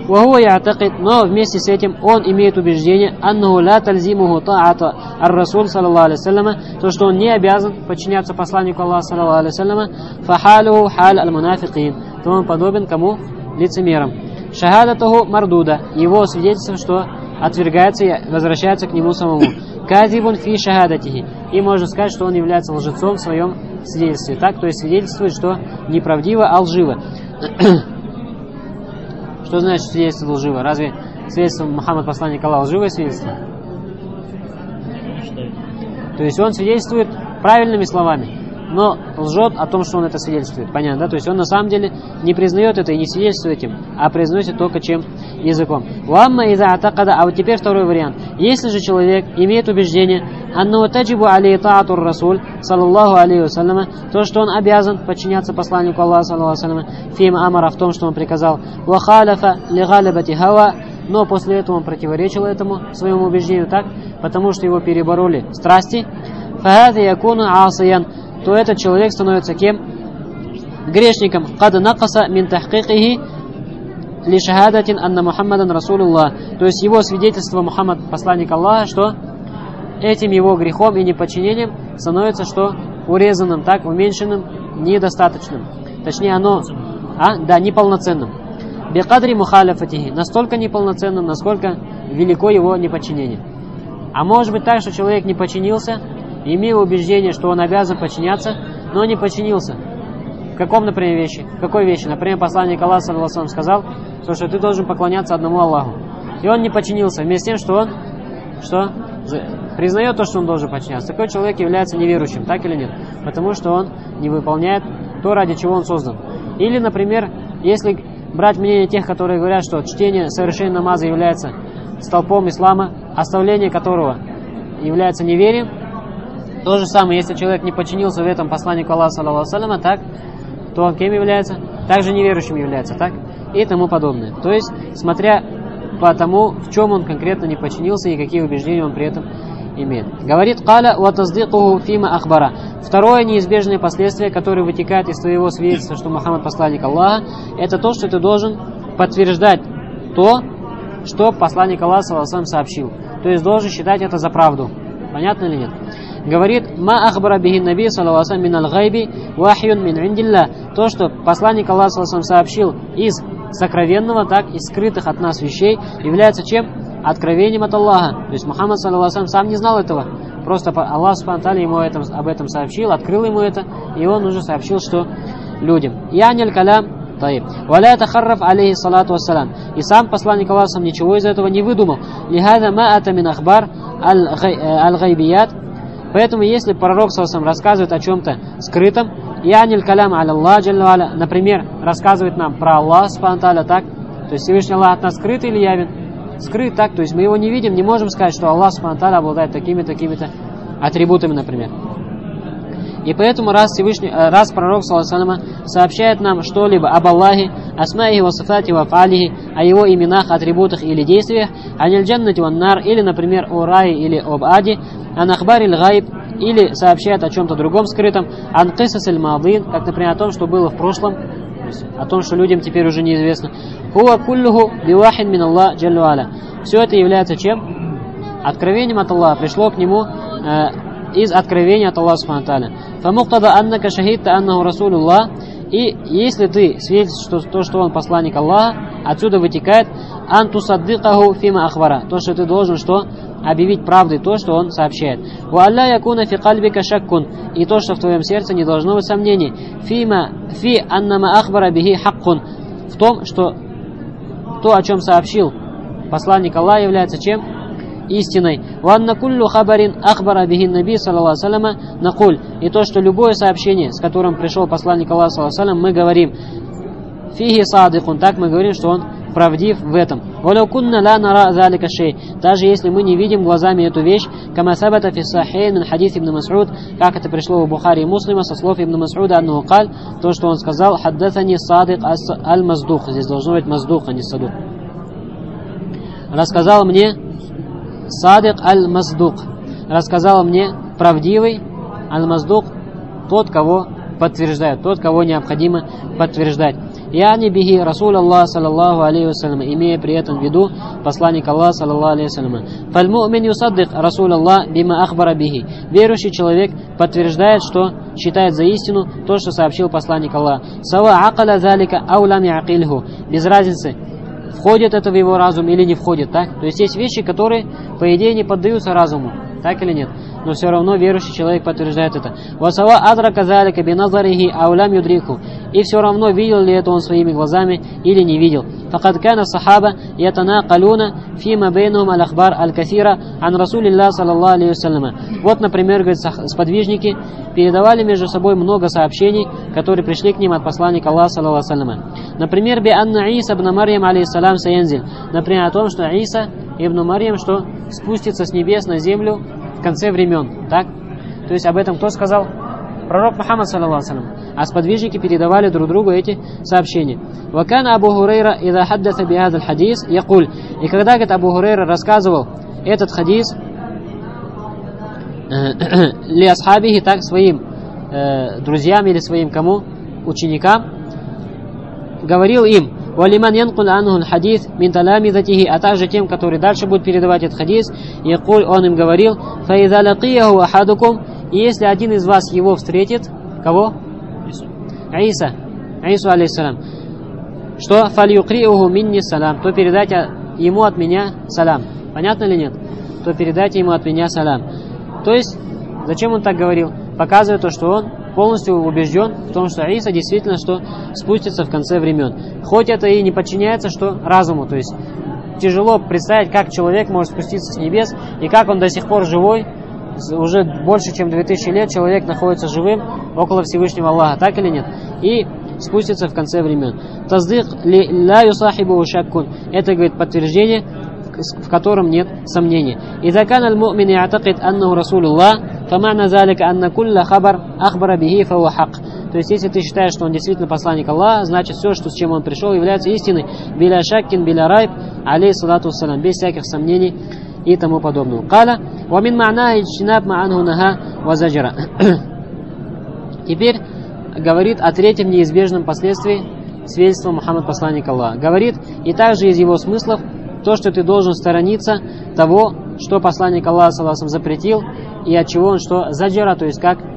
وهو يعتقد, но вместе с этим он имеет убеждение, أنه لا تلزمه طاعة الرسول صلى الله عليه وسلم, то, что он не обязан подчиняться посланнику Аллаха صلى الله عليه وسلم, فحاله حال المنافقين, то он подобен кому? Лицемерам. Шахадатаху мардуда, его свидетельство, что отвергается и возвращается к нему самому. Казибун фи шахадатихи, и можно сказать, что он является лжецом в своем свидетельстве. Так, то есть свидетельствует, что неправдиво, а лживо. Что значит свидетельство лживо? Разве свидетельство Мухаммад посланник Аллаха лживое свидетельство? То есть он свидетельствует правильными словами, но лжет о том, что он это свидетельствует. Понятно, да? То есть он на самом деле не признает это и не свидетельствует этим, а произносит только чем? Языком. Уамма иза атакада, а вот теперь второй вариант. Если же человек имеет убеждение, анну таджибу алей таатур расуль, саллаллаху алейхи вассаляма, то, что он обязан подчиняться посланнику Аллаха, саллаллаху алейхи вассаляма, фим амара, в том, что он приказал, ва халяфа ли галибати хава, но после этого он противоречил этому своему убеждению, так, потому что его перебороли страсти, фахади якуну асиян, то этот человек становится кем? Грешником. Кад накаса мин тахкикихи ли шахадатин анна Мухаммадан Расулуллах. То есть его свидетельство Мухаммад, посланник Аллаха, что этим его грехом и неподчинением становится что? Урезанным, так, уменьшенным, недостаточным. Точнее оно, неполноценным. Бекадри мухаляфатихи. Настолько неполноценным, насколько велико его неподчинение. А может быть так, что человек не подчинился, имея убеждение, что он обязан подчиняться, но не подчинился. В каком, например, вещи? В какой вещи? Например, посланник Аллаха саллаллаху алейхи сказал, что ты должен поклоняться одному Аллаху. И он не подчинился, вместе с тем, что он признает то, что он должен подчиняться. Такой человек является неверующим, так или нет? Потому что он не выполняет то, ради чего он создан. Или, например, если брать мнение тех, которые говорят, что чтение совершения намаза является столпом ислама, оставление которого является неверием, то же самое, если человек не подчинился в этом посланнику Аллаха, саллаллаху алейхи, так, то он кем является? Также неверующим является, так? И тому подобное. То есть, смотря по тому, в чем он конкретно не подчинился и какие убеждения он при этом имеет. Говорит Каля ва таздикуху фима ахбара. Второе неизбежное последствие, которое вытекает из твоего свидетельства, что Мухаммад посланник Аллаха, это то, что ты должен подтверждать то, что посланник Аллаха саллаллаху алейхи сообщил. То есть должен считать это за правду. Понятно или нет? Говорит, ма ахбара бихин наби саллаллаху алейхи мин аль-гайби вахьюн мин индилля. То, что посланник Аллаха саллаллаху алейхи сообщил из сокровенного, так и скрытых от нас вещей, является чем? Откровением от Аллаха. То есть Мухаммад саллаллаху алейхи сам не знал этого. Просто Аллах субхану ва тааля ему об этом сообщил, открыл ему это, и он уже сообщил, что людям. Яниль калям. Валя тахарраф алейхи салату вассалам. И сам посланник Аллаха ничего из этого не выдумал. Лихада ма ата мин ахбар аль-гайбият. Поэтому, если пророк саллаллаху рассказывает о чем-то скрытом, яниль калям аль-Аллах джалла аля, например, рассказывает нам про Аллах субхану ва тааля, так, то есть Всевышний Аллах от нас скрыт или явен? Скрыт, так, то есть мы его не видим, не можем сказать, что Аллах субхану ва тааля обладает такими-то атрибутами, например. И поэтому раз пророк саллаллаху сообщает нам что-либо об Аллахе, асмаихи ва сифати ва фаалихи, о его именах, атрибутах или действиях, аниль джаннати ван нар, или, например, о рае или об аде, ан ахбариль гайб, или сообщает о чем-то другом скрытом, ан кисасиль мадин, как, например, о том, что было в прошлом, о том, что людям теперь уже неизвестно. Хуа куллуху бивахин мин Аллах джалла аля. Все это является чем? Откровением от Аллаха. Пришло к нему из откровения от Аллаха субхану ва тааля. Фамуктада аннака шахидта аннаху расулуллах. И если ты свидетельствуешь то, что он посланник Аллаха, отсюда вытекает антусаддикаху фима ахвара. То, что ты должен что? Объявить правдой то, что он сообщает. Ва алла якуна фи кальбика шаккун. И то, что в твоем сердце не должно быть сомнений. Фи аннама ахбара бихи хаккун. В том, что то, о чем сообщил посланник Аллаха, является чем? Истиной. Ванна куллу хабарин ахбара бихин наби саллаллаху алейхи накуль. И то, что любое сообщение, с которым пришел посланник Аллаха саллаллаху алейхи, мы говорим фихи садикун, так мы говорим, что он правдив в этом. Валякунна ла нара залика шей. Даже если мы не видим глазами эту вещь, кама сабата фи сахейн мин хадис ибн Мас'уд, как это пришло у Бухари и Муслима со слов ибн Мас'уда, аннаху каль, то, что он сказал, хаддатани садик аль-маздух. Здесь должно быть маздух, а не садук. Рассказал мне Садик аль-Маздук, рассказал мне правдивый аль-Маздук, тот, кого подтверждают, тот, кого необходимо подтверждать. Яни бихи Расул Аллах саллаллаху алейхи вассалям, имея при этом в виду посланник Аллаха саллаллаху алейхи вассалям. Фальму'мин юсаддик Расул Аллах бима ахбара бихи. Верующий человек подтверждает, что считает за истину то, что сообщил посланник Аллаха. Сава акаля залика аулам яакильху. Без разницы, входит это в его разум или не входит, так? То есть есть вещи, которые, по идее, не поддаются разуму, так или нет? Но все равно верующий человек подтверждает это. Васава адрака залика биназарихи аулам юдриху. И все равно, видел ли это он своими глазами или не видел. Факад кана сахаба ятанакалуна фима бейнухум аль-ахбар аль-кафира ан Расулилlah саллаллаху алейхи вассалям. Вот, например, говорит, сподвижники передавали между собой много сообщений, которые пришли к ним от посланника Аллаха саллаллаху алейхи вассалям. Например, би анна Иса ибн Марьям алейхиссалям саянзиль. Например, о том, что Иса ибн Марьям, что спустится с небес на землю в конце времен. Так? То есть об этом кто сказал? Пророк Мухаммад саллаллаху алейхи вассалям. А сподвижники передавали друг другу эти сообщения. Вакана Абу Хурейра ида хаддаса бихадаль хадис якуль. И когда, говорит, Абу Хурейра рассказывал этот хадис ли асхабихи, так, своим друзьям или своим кому? Ученикам, говорил им: «Валиман янкуль анхул хадис мин таламизатихи», а также тем, которые дальше будут передавать этот хадис, якуль, он им говорил: «Фаиза лакияху ахадукум», и если один из вас его встретит, кого? Ису алейхиссалям, что фальюкриуху минни салам, то передайте ему от меня салам. Понятно или нет? То передайте ему от меня салам. То есть, зачем он так говорил? Показывает то, что он полностью убежден в том, что Иса действительно что спустится в конце времен. Хоть это и не подчиняется что разуму, то есть тяжело представить, как человек может спуститься с небес и как он до сих пор живой, уже больше чем 2000 лет человек находится живым около Всевышнего Аллаха, так или нет? И спустится в конце времен. Таздик ла юсахибу шаккун. Это, говорит, подтверждение, в котором нет сомнений. Иза кана аль-му'мин я'такид аннаху Расулуллах, фамана залика анна кулла хабар ахбара бихи фауа хак. То есть, если ты считаешь, что он действительно посланник Аллаха, значит, все, что, с чем он пришел, является истиной. Биля шаккин, биля райб, алейхиссалату вассалам, без всяких сомнений и тому подобного. Кала, ва мин ма'на иджтинаб ма'анху наха ва заджара. Теперь говорит о третьем неизбежном последствии свидетельства Мухаммад посланник Аллаха. Говорит, и также из его смыслов, то, что ты должен сторониться того, что посланник Аллаха саллаллаху алейхи ва саллям запретил, и от чего он что заджара, то есть как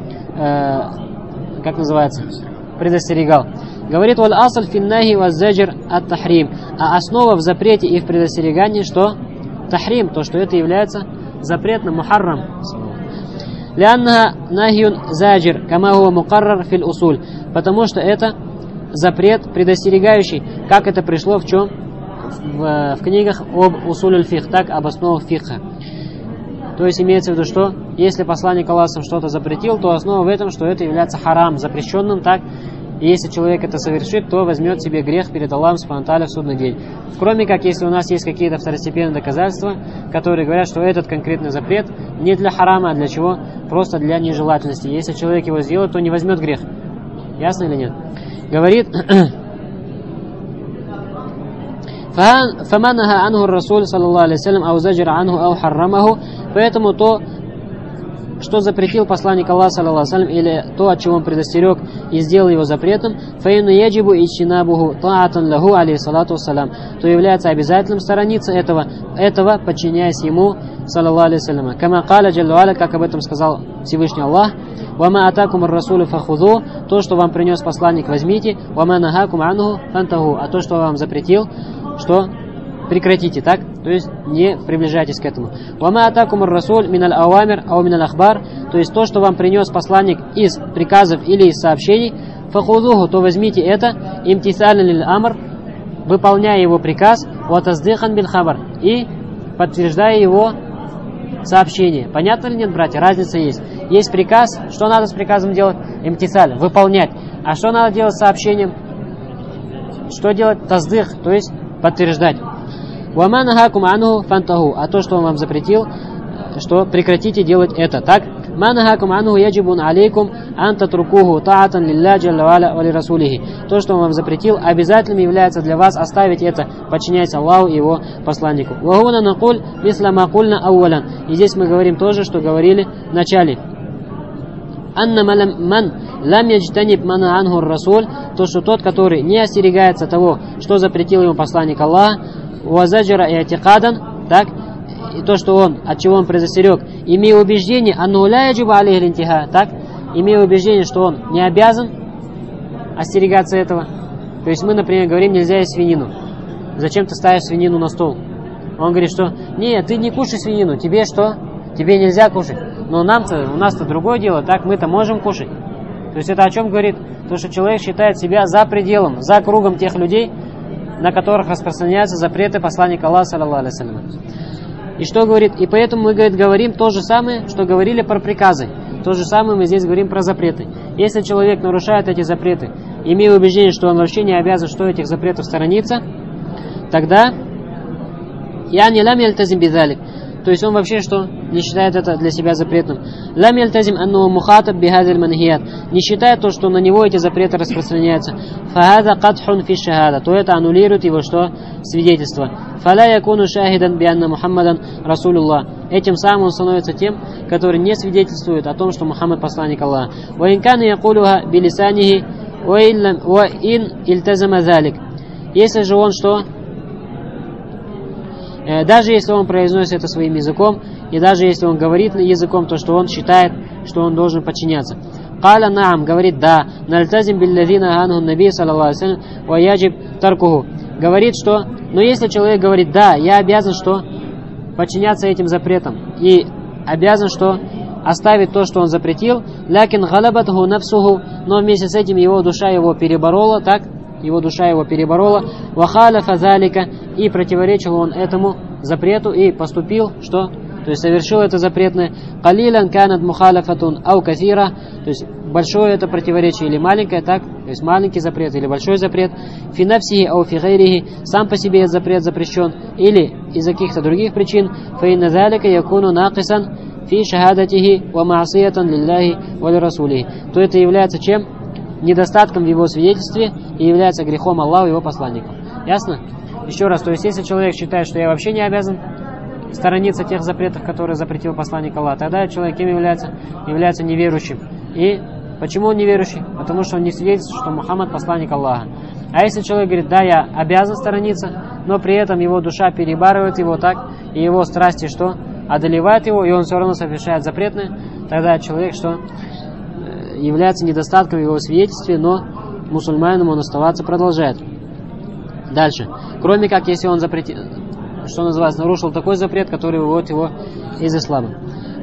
называется, предостерегал. Говорит, валь асаль финнахи ва заджар ат тахрим. А основа в запрете и в предостерегании, что тахрим, то, что это является запретным, мухаррам. Лянна нахиюн заджир, кама хуа мукаррар фил усуль. Потому что это запрет предостерегающий, как это пришло в чем? В книгах об усуль фих, так, об основах фиха. То есть имеется в виду, что если посланник Аллаха что-то запретил, то основа в этом, что это является харам, запрещенным, так. И если человек это совершит, то возьмет себе грех перед Аллахом субхану ва тааля в судный день. Кроме как, если у нас есть какие-то второстепенные доказательства, которые говорят, что этот конкретный запрет не для харама, а для чего? Просто для нежелательности. Если человек его сделает, то не возьмет грех. Ясно или нет? Говорит: «Фаманаха анху Расуль саллаллаху алейхи ва саллям ау заджира анху ау харрамаху». Поэтому то, что запретил посланник Аллаха саллаллаху алейхи ва саллям, или то, от чего он предостерег и сделал его запретом, фаину яджибу ичтинабуху таатан лаху алейхиссалату вассалям, то является обязательным сторониться этого, подчиняясь ему саллаллаху алейхи ва саллям. Кама каля джаллу аля, как об этом сказал Всевышний Аллах: «Вама атакум ар-расулю фахузу», то, что вам принес посланник, возьмите, «Вама нахакум анху фантаху», а то, что вам запретил, что прекратите, так? То есть не приближайтесь к этому. «Вама атакум ар-расуль миналь ауамир ау миналь ахбар», то есть то, что вам принес посланник из приказов или из сообщений, фахузуху, то возьмите это, имтисален лиль амр, выполняя его приказ, ва таздихан биль хабар, и подтверждая его сообщение. Понятно ли нет, братья? Разница есть. Есть приказ, что надо с приказом делать? Имтисаль, выполнять. А что надо делать с сообщением? Что делать? Таздих, то есть подтверждать. «Вама нахакум анху фантаху», а то, что он вам запретил, что прекратите делать это. Так? «Ма нахакум анху яджибун алейкум ан татрукуху таатан лилля джалла валя вали расулихи». То, что он вам запретил, обязательным является для вас оставить это, подчиняясь Аллаху и его посланнику. «Вахуна накуль мисла макульна ауалян». И здесь мы говорим то же, что говорили в начале. «Анна ман лам яджтаниб мана анху расуль, то, что тот, который не остерегается того, что запретил ему посланник Аллаха, уазаджара и атикадан, так, и то, что он, от чего он предостерег, имея убеждение, так, имея убеждение, что он не обязан остерегаться этого. То есть мы, например, говорим, нельзя есть свинину. Зачем ты ставишь свинину на стол? Он говорит, что нет, ты не кушай свинину, тебе что? Тебе нельзя кушать. Но у нас-то другое дело, так мы-то можем кушать. То есть это о чем говорит? То, что человек считает себя за пределом, за кругом тех людей, на которых распространяются запреты посланника Аллаха, саллаллаху алейхи ва саллям. И что говорит? И поэтому мы, говорит, говорим то же самое, что говорили про приказы. То же самое мы здесь говорим про запреты. Если человек нарушает эти запреты, имея убеждение, что он вообще не обязан, что этих запретов сторониться, тогда яни лам ялтазим бидалик. То есть он вообще что? Не считает это для себя запретным. Лам ялтазим анну мухатаб бихадиль манхият. Не считает то, что на него эти запреты распространяются. Фахада кадхун фи шахада. То это аннулирует его что? Свидетельство. Фаля якуну шахидан би анна Мухаммадан расулуллах. Этим самым он становится тем, который не свидетельствует о том, что Мухаммад посланник Аллаха. Ва инкана якулуха билисанихи ва ин ильтазама залик. Если же он что? Даже если он произносит это своим языком, и даже если он говорит языком, то что он считает, что он должен подчиняться. Каля наам, говорит да, нальтазим билладина анху наби саллаллаху алейхи ва саллям ва яджиб таркуху. Говорит, что, но если человек говорит да, я обязан что? Подчиняться этим запретам. И обязан что? Оставить то, что он запретил. Лякин галабатху нафсуху, но вместе с этим его душа его переборола, так? Его душа его переборола, вахаля фазалика, и противоречил он этому запрету и поступил, что? То есть совершил это запретное. Калилян канат мухаляфатун ау кафира, то есть большое это противоречие или маленькое, так? То есть маленький запрет или большой запрет. Финапсихи ау фигайрихи, сам по себе этот запрет запрещен, или из каких-то других причин. Фаинна залика якуну накисан фи шахадатихи ва маасиятан лилляхи ва лирасулихи. То это является чем? Недостатком в его свидетельстве и является грехом Аллаху и его посланникам. Ясно? Еще раз, то есть если человек считает, что я вообще не обязан сторониться тех запретов, которые запретил посланник Аллаха, тогда человек кем является? Является неверующим. И почему он неверующий? Потому что он не свидетельствует, что Мухаммад посланник Аллаха. А если человек говорит, да, я обязан сторониться, но при этом его душа перебарывает его так, и его страсти что? Одолевает его, и он все равно совершает запретное, тогда человек что? Является недостатком в его свидетельстве, но мусульманином он оставаться продолжает. Дальше. Кроме как, если он запретил, что называется, нарушил такой запрет, который выводит его из ислама.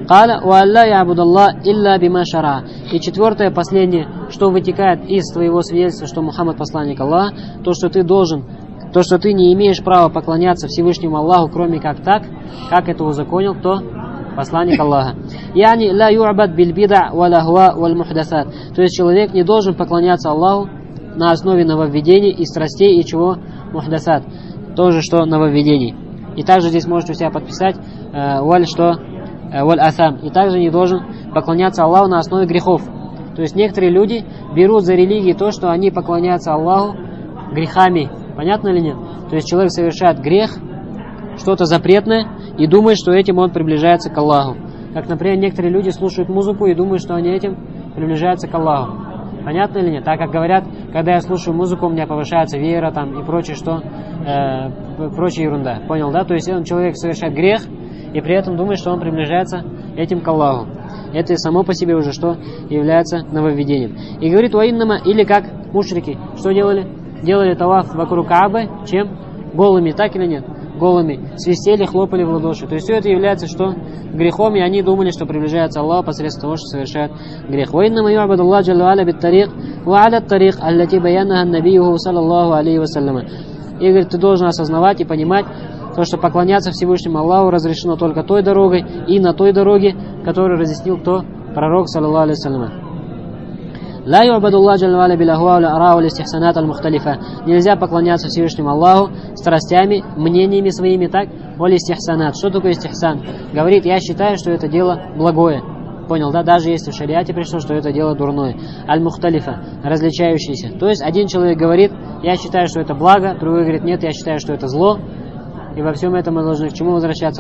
И четвертое, последнее, что вытекает из твоего свидетельства, что Мухаммад посланник Аллаха, то, что ты не имеешь права поклоняться Всевышнему Аллаху, кроме как так, как это узаконил кто? Посланник Аллаха. Яни ла ю'бад биль бида вал ахва валь мухдасат. То есть человек не должен поклоняться Аллаху на основе нововведений и страстей и чего? Мухдасат. Тоже что нововведений. И также здесь можете у себя подписать валь что? Валь асам. И также не должен поклоняться Аллаху на основе грехов. То есть некоторые люди берут за религию то, что они поклоняются Аллаху грехами. Понятно или нет? То есть человек совершает грех, что-то запретное, и думает, что этим он приближается к Аллаху. Как, например, некоторые люди слушают музыку и думают, что они этим приближаются к Аллаху. Понятно или нет? Так как говорят, когда я слушаю музыку, у меня повышается вера там, и прочее, прочая ерунда. Понял, да? То есть человек совершает грех, и при этом думает, что он приближается этим к Аллаху. Это само по себе уже что? Является нововведением. И говорит, воиннама, или как мушрики, что делали? Делали таваф вокруг Каабы, чем? Голыми, так или нет? Голыми, свистели, хлопали в ладоши. То есть все это является что? Грехом, и они думали, что приближается Аллах посредством того, что совершают грех. وَإِنَّمَا يُعْبَدُ اللَّهُ جَلَّ وَعَلَى بِالطَّرِيقِ وَعَلَى الطَّرِيقِ الَّتِي بَيَّنَهَا النَّبِيُّ صَلَّى اللَّهُ عَلَيْهِ وَسَلَّمَ. И говорит, ты должен осознавать и понимать, то, что поклоняться Всевышнему Аллаху разрешено только той дорогой и на той дороге, которую разъяснил кто? Пророк, саллаллаху алейхи вассалям. لا يعبد الله جل وعلا بالأهواء والآراء والاستحسانات المختلفة. Нельзя поклоняться Всевышнему Аллаху страстями, мнениями своими, так? Валистихсанат. Что такое истихсан? Говорит, я считаю, что это дело благое. Понял, да? Даже если в шариате пришло, что это дело дурное. Аль-мухталифа, различающийся. То есть один человек говорит, я считаю, что это благо, другой говорит, нет, я считаю, что это зло. И во всем этом мы должны к чему возвращаться?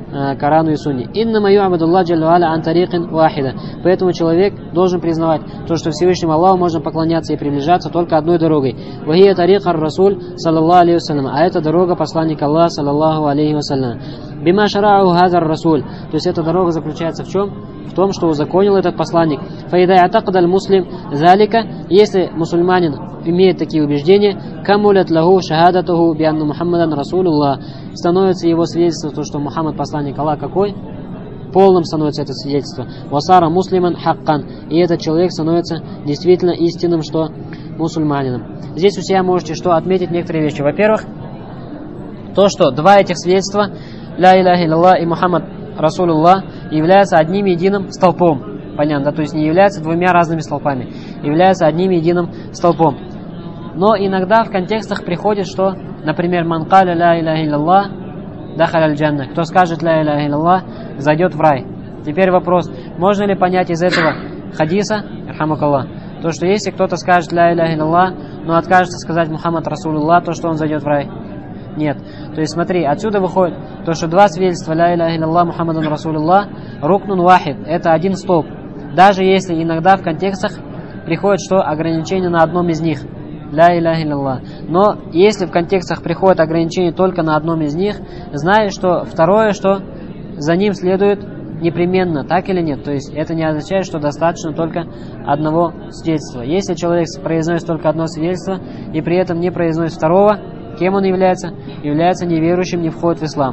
Корану и Сунне. Иннама ю'абадуллах джалла аля ан тарикин вахида. Поэтому человек должен признавать то, что Всевышнему Аллаху можно поклоняться и приближаться только одной дорогой. Вахия тарикар расуль саллаллаху алейхи вассалям. А это дорога посланника Аллаха саллаллаху алейхи вассалям. Бима шарау хазар расуль. То есть эта дорога заключается в чем? В том, что узаконил этот посланник. Фаидай атакадаль муслим залика. Если мусульманин имеет такие убеждения, камулят лаху шахадатуху бианну Мухаммадан расулуллах, становится его свидетельство, то, что Мухаммад посланник Аллаха какой? Полным становится это свидетельство. Васара муслиман хаккан. И этот человек становится действительно истинным, что мусульманином. Здесь у себя можете что отметить некоторые вещи. Во-первых, то, что два этих свидетельства, ля иляха илляллах и Мухаммад расулуллах, являются одним единым столпом. Понятно, да? То есть не являются двумя разными столпами. Являются одним единым столпом. Но иногда в контекстах приходит, что, например, ман каля ля иляха илляллах дахаля аль-джанна. Кто скажет ля иляха илляллах, зайдет в рай. Теперь вопрос, можно ли понять из этого хадиса, ирхамукаллах, то, что если кто-то скажет ля иляха илляллах, но откажется сказать Мухаммад расулуллах, то что он зайдет в рай? Нет. То есть смотри, отсюда выходит то, что два свидетельства ля иляха илляллах Мухаммадан расулуллах рукнун вахид, это один столб. Даже если иногда в контекстах приходит, что ограничение на одном из них. Ля иляха илляллах. Но если в контекстах приходит ограничение только на одном из них, знай, что второе, что за ним следует непременно, так или нет. То есть это не означает, что достаточно только одного свидетельства. Если человек произносит только одно свидетельство и при этом не произносит второго, кем он является? Является неверующим, не входит в ислам.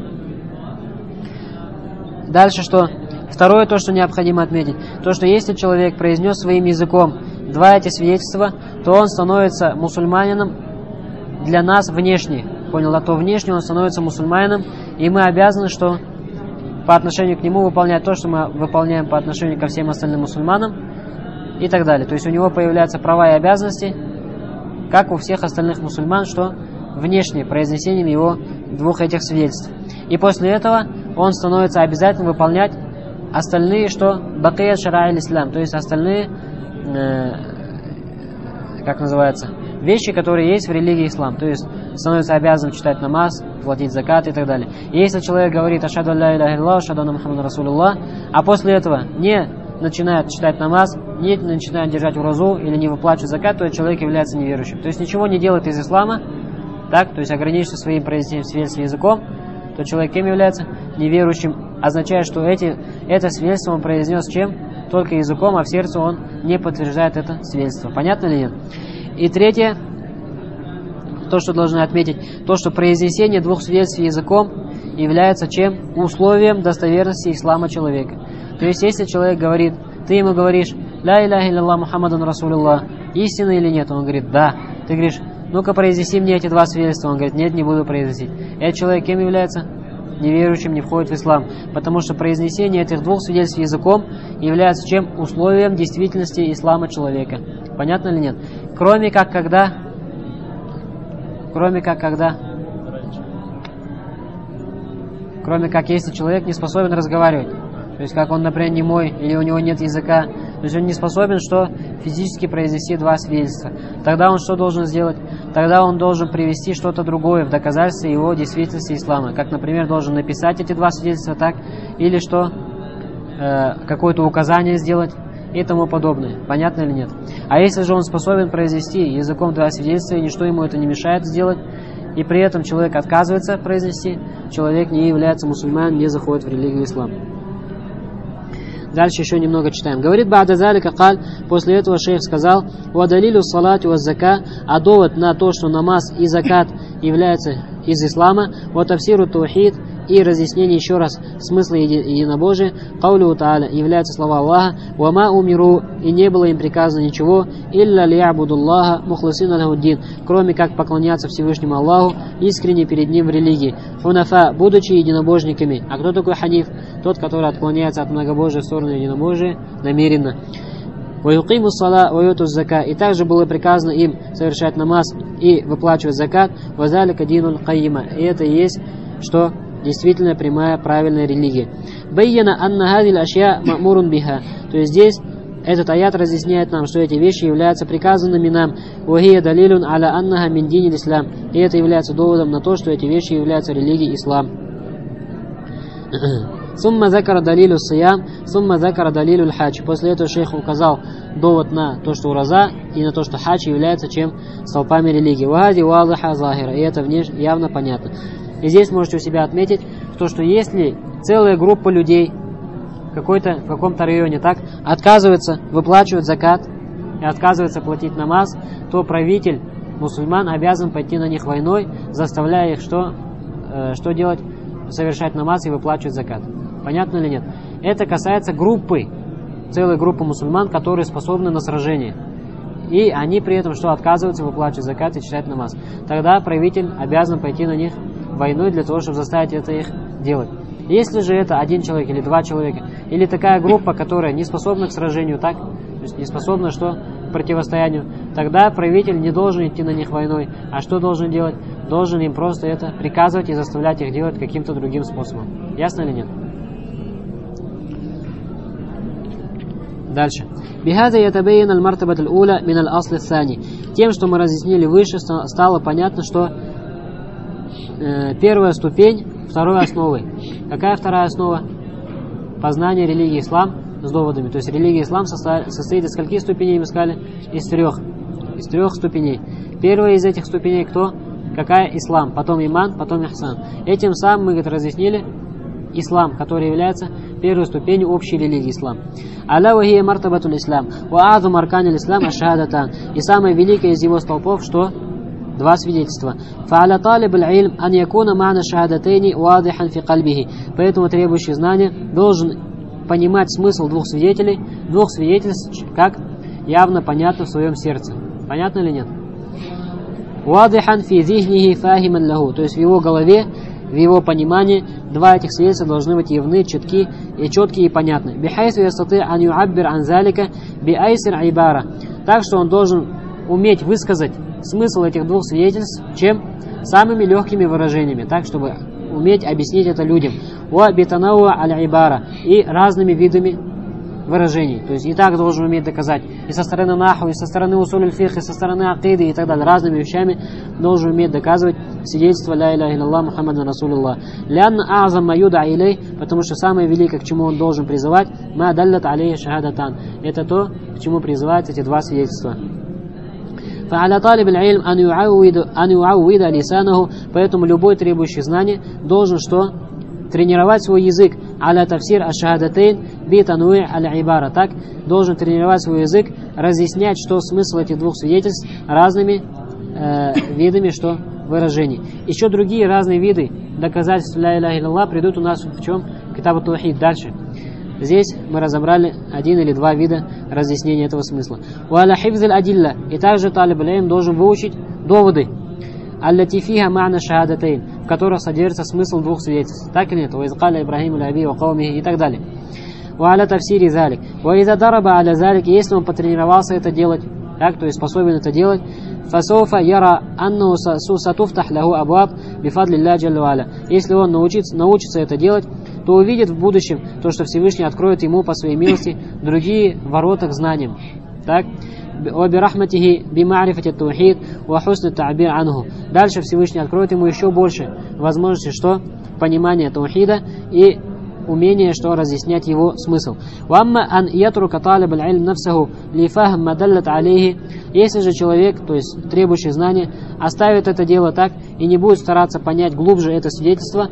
Дальше что? Второе, то, что необходимо отметить, то, что если человек произнес своим языком два эти свидетельства, то он становится мусульманином для нас внешне. Понял? А то внешне он становится мусульманином, и мы обязаны, что по отношению к нему выполнять то, что мы выполняем по отношению ко всем остальным мусульманам и так далее. То есть у него появляются права и обязанности, как у всех остальных мусульман, что внешне произнесением его двух этих свидетельств. И после этого он становится обязательно выполнять остальные, что бакия шара'иль ислам, то есть остальные, как называется, вещи, которые есть в религии ислам. То есть становится обязан читать намаз, платить закат и так далее. И если человек говорит ашхаду ля иляха илляллах, ашхаду анна Мухаммадан расулуллах, а после этого не начинает читать намаз, не начинает держать уразу или не выплачивать закат, то человек является неверующим. То есть ничего не делает из ислама, так, то есть ограничивается своим произнесением свидетельства языком, то человек кем является? Неверующим. Означает, что это свидетельство он произнес чем? Только языком, а в сердце он не подтверждает это свидетельство. Понятно ли нет? И третье, то, что должны отметить, то, что произнесение двух свидетельств языком является чем? Условием достоверности ислама человека. То есть, если человек говорит, ты ему говоришь, ля иляха илляллах Мухаммадан расулуллах, истина или нет? Он говорит, да. Ты говоришь, ну-ка произнеси мне эти два свидетельства. Он говорит, нет, не буду произносить. Этот человек кем является? Неверующим, не входит в ислам. Потому что произнесение этих двух свидетельств языком является чем? Условием действительности ислама человека. Понятно или нет? Кроме как когда? Кроме как если человек не способен разговаривать. То есть как он, например, немой, или у него нет языка. То есть он не способен что? Физически произнести два свидетельства. Тогда он что должен сделать? Тогда он должен привести что-то другое в доказательство его действительности ислама. Как, например, должен написать эти два свидетельства так, или что? Какое-то указание сделать и тому подобное. Понятно или нет? А если же он способен произнести языком два свидетельства, и ничто ему это не мешает сделать, и при этом человек отказывается произнести, человек не является мусульманином, не заходит в религию ислам. Дальше еще немного читаем. Говорит ба'да залика каль, после этого шейх сказал, ва далилю салати ва зака, а довод на то, что намаз и закат являются из ислама, ва тафсиру таухид, и разъяснение еще раз смысла единобожия, каулю та'аля, являются слова Аллаха, ва ма умиру, и не было им приказано ничего, илля ли'абудуллаха мухласина лахуддин, кроме как поклоняться Всевышнему Аллаху, искренне перед ним в религии. Хунафа, будучи единобожниками. А кто такой ханиф? Тот, который отклоняется от многобожия в сторону единобожия намеренно. وَيُقِيمُ الصَّلَاةَ وَيُؤْتُ الزَّكَاةَ. И также было приказано им совершать намаз и выплачивать закат. وَذَلِكَ دِينُ الْقَيِّمَةِ. И это и есть, что действительно прямая, правильная религия. بَيَّنَ أَنَّ هَذِهِ الْأَشْيَاءَ مَأْمُورٌ بِهَا. То есть здесь этот аят разъясняет нам, что эти вещи являются приказанными нам. وَهِيَ دَلِيلٌ عَلَى أَنَّهَا مِنْ دِينِ الْإِسْلَامِ. И это является доводом на то, что эти вещи являются религией ислам. Сумма закара далилю сиям, сумма закара далилю хадж. После этого шейх указал довод на то, что ураза, и на то, что хадж является чем? Столпами религии. Вади валаха захира. И это явно понятно. И здесь можете у себя отметить, то, что если целая группа людей в каком-то районе так отказывается выплачивать закат и отказывается платить намаз, то правитель мусульман обязан пойти на них войной, заставляя их что делать? Совершать намаз и выплачивать закат. Понятно или нет? Это касается группы, целой группы мусульман, которые способны на сражение. И они при этом что отказываются выплачивать закат и читать намаз. Тогда правитель обязан пойти на них войной для того, чтобы заставить это их делать. Если же это один человек или два человека, или такая группа, которая не способна к сражению, так, то есть не способна к противостоянию, тогда правитель не должен идти на них войной. А что должен делать? Должен им просто это приказывать и заставлять их делать каким-то другим способом. Ясно или нет? Дальше. Бихаза ятабейн аль-мартабат аль-уля мин аль-асли ас-сани. Тем, что мы разъяснили выше, стало понятно, что первая ступень второй основой. Какая вторая основа? Познание религии ислам с доводами. То есть религия ислам состоит из скольких ступеней, мы сказали? Из трех. Из трех ступеней. Первая из этих ступеней кто? Какая? Ислам. Потом иман, потом ихсан. Этим самым мы разъяснили ислам, который является первой ступенью общей религии ислам. Аля вахия мартабатуль ислам. Ва азу марканил ислам ашхадатан. И самое великое из его столпов что? Два свидетельства. Фа'аля талиб аль-илм ан якуна ма'на шахадатайни вадихан фи кальбихи. Поэтому требующий знания должен понимать смысл двух свидетельств, как явно понятно в своем сердце. Понятно или нет? Вадихан фи зихнихи фахиман лаху. То есть в его голове, в его понимании два этих свидетельства должны быть явны, четкие и понятны. Бихайсу ястати ан юаббир ан залика би айсир айбара. Так что он должен уметь высказать смысл этих двух свидетельств, чем? Самыми легкими выражениями, так, чтобы уметь объяснить это людям. Ва битанауа аль-айбара. И разными видами выражений. То есть и так должен уметь доказать. И со стороны наху, и со стороны усуль аль-фих, и со стороны акиды и так далее. Разными вещами должен уметь доказывать свидетельство ля иляха илляллах Мухаммадан Расулуллах. Лянна а'зам ма юда илей, потому что самое великое, к чему он должен призывать, ма даллат алейхи шахадатан. Это то, к чему призывают эти два свидетельства. فعلى طالب العلم أن يعود لسانه. Поэтому любой требующий знания должен что? Тренировать свой язык. على تفسير الشهادتين بتنويع العبارة. Так, должен тренировать свой язык, разъяснять, что смысл этих двух свидетельств разными видами выражений. Еще другие разные виды доказательств ля иляха илляллах придут у нас в чем? Китаб ат-Таухид. Дальше. Здесь мы разобрали один или два вида разъяснения этого смысла. Уаля хифзиль адилля. И также талиб аль-илм должен выучить доводы. Аллати фиха ма'на шахадатейн, в которых содержится смысл двух свидетельств. Так или нет? Ва изкаля Ибрахим аль-Аби ва каумихи и так далее. Уаля тафсири залик. Ва иза дараба аля залик. Если он потренировался это делать, так, то есть способен это делать, фасофа яра анну сатуфтах лаху абуаб бифадлилля джалла ва аля. Если он научится это делать, то увидит в будущем то, что Всевышний откроет ему по своей милости другие ворота к знаниям. Так? Дальше Всевышний откроет ему еще больше возможностей, что понимание таухида и умение, что разъяснять его смысл. Если же человек, то есть требующий знания, оставит это дело так и не будет стараться понять глубже это свидетельство,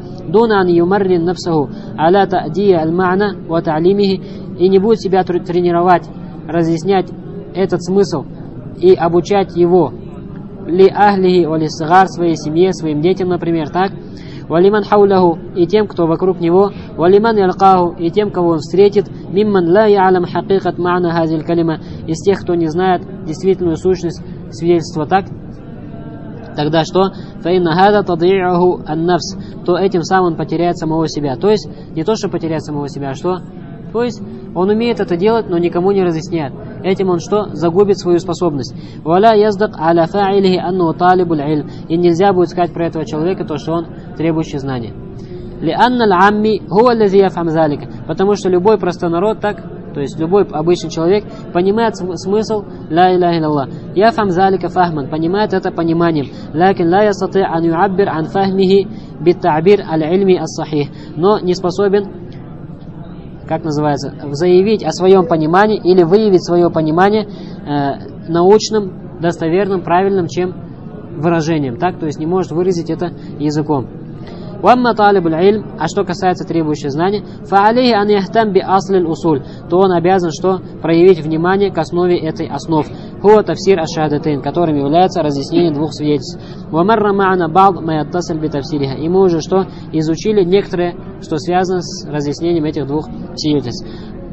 и не будет себя тренировать, разъяснять этот смысл и обучать его ли ахлихи вали сагар, своей семье, своим детям, например, так, валиман хауляху, и тем, кто вокруг него, валиман ялкаху, и тем, кого он встретит, мимман ла я'алам хакикат ма'на хазиль калима, из тех, кто не знает действительную сущность свидетельства, так, тогда что? Фаинна хада тади'аху ан-нафс, то этим самым он потеряет самого себя. То есть, не то, что потеряет самого себя, а что? То есть, он умеет это делать, но никому не разъясняет. Этим он что? Загубит свою способность. Валя яздак аля фа'илихи анну талибуль илм. И нельзя будет сказать про этого человека то, что он требующий знания. Лианна аль-амми хуа лази яфхам залика. Потому что любой простонарод так, то есть любой обычный человек понимает смысл ля иляха илляллах. Яфхам залика фахман. Понимает это пониманием. Лакин ла ястати ан юаббир ан фахмихи бит-та'бир аль-ильми ас-сахих, но не способен, как называется, заявить о своем понимании или выявить свое понимание научным, достоверным, правильным, чем выражением, так, то есть не может выразить это языком. وَأَمَّا طَالِبُ الْعِلْمِ, а что касается требующих знаний, فَعَلَيْهِ أَنْ يَهْتَمْ بِأَصْلِ الْأُصُولِ, то он обязан что? Проявить внимание к основе этой основ. هو تفسير الشهادتين, которым является разъяснение двух свидетельств. وَمَرَّ مَعَنَا بَعْض مَا يَتَّصِلْ بِتَفْسِيرِهَا, и мы уже что? Изучили некоторые, что связано с разъяснением этих двух свидетельств.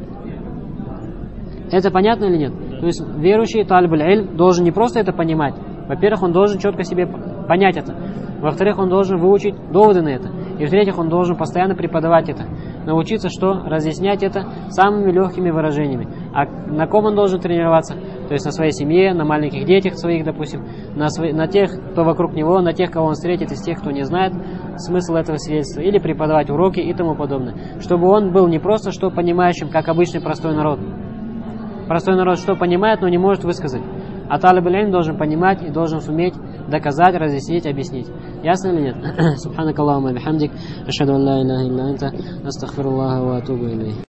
Это понятно или нет? То есть верующий талиб аль-илм должен не просто это понимать. Во-первых, он должен четко себе понять это. Во-вторых, он должен выучить доводы на это. И в-третьих, он должен постоянно преподавать это. Научиться, что разъяснять это самыми легкими выражениями. А на ком он должен тренироваться? То есть на своей семье, на маленьких детях своих, допустим, на тех, кто вокруг него, на тех, кого он встретит, из тех, кто не знает смысл этого свидетельства. Или преподавать уроки и тому подобное. Чтобы он был не просто что понимающим, как обычный простой народ. Простой народ что понимает, но не может высказать. А талиб аль-илм должен понимать и должен суметь доказать, разъяснить, объяснить. Ясно или нет? Субханакаллахумма бихамдик, ашхаду ан ла иляха илля анта, астагфируллаха ва атубу илейх.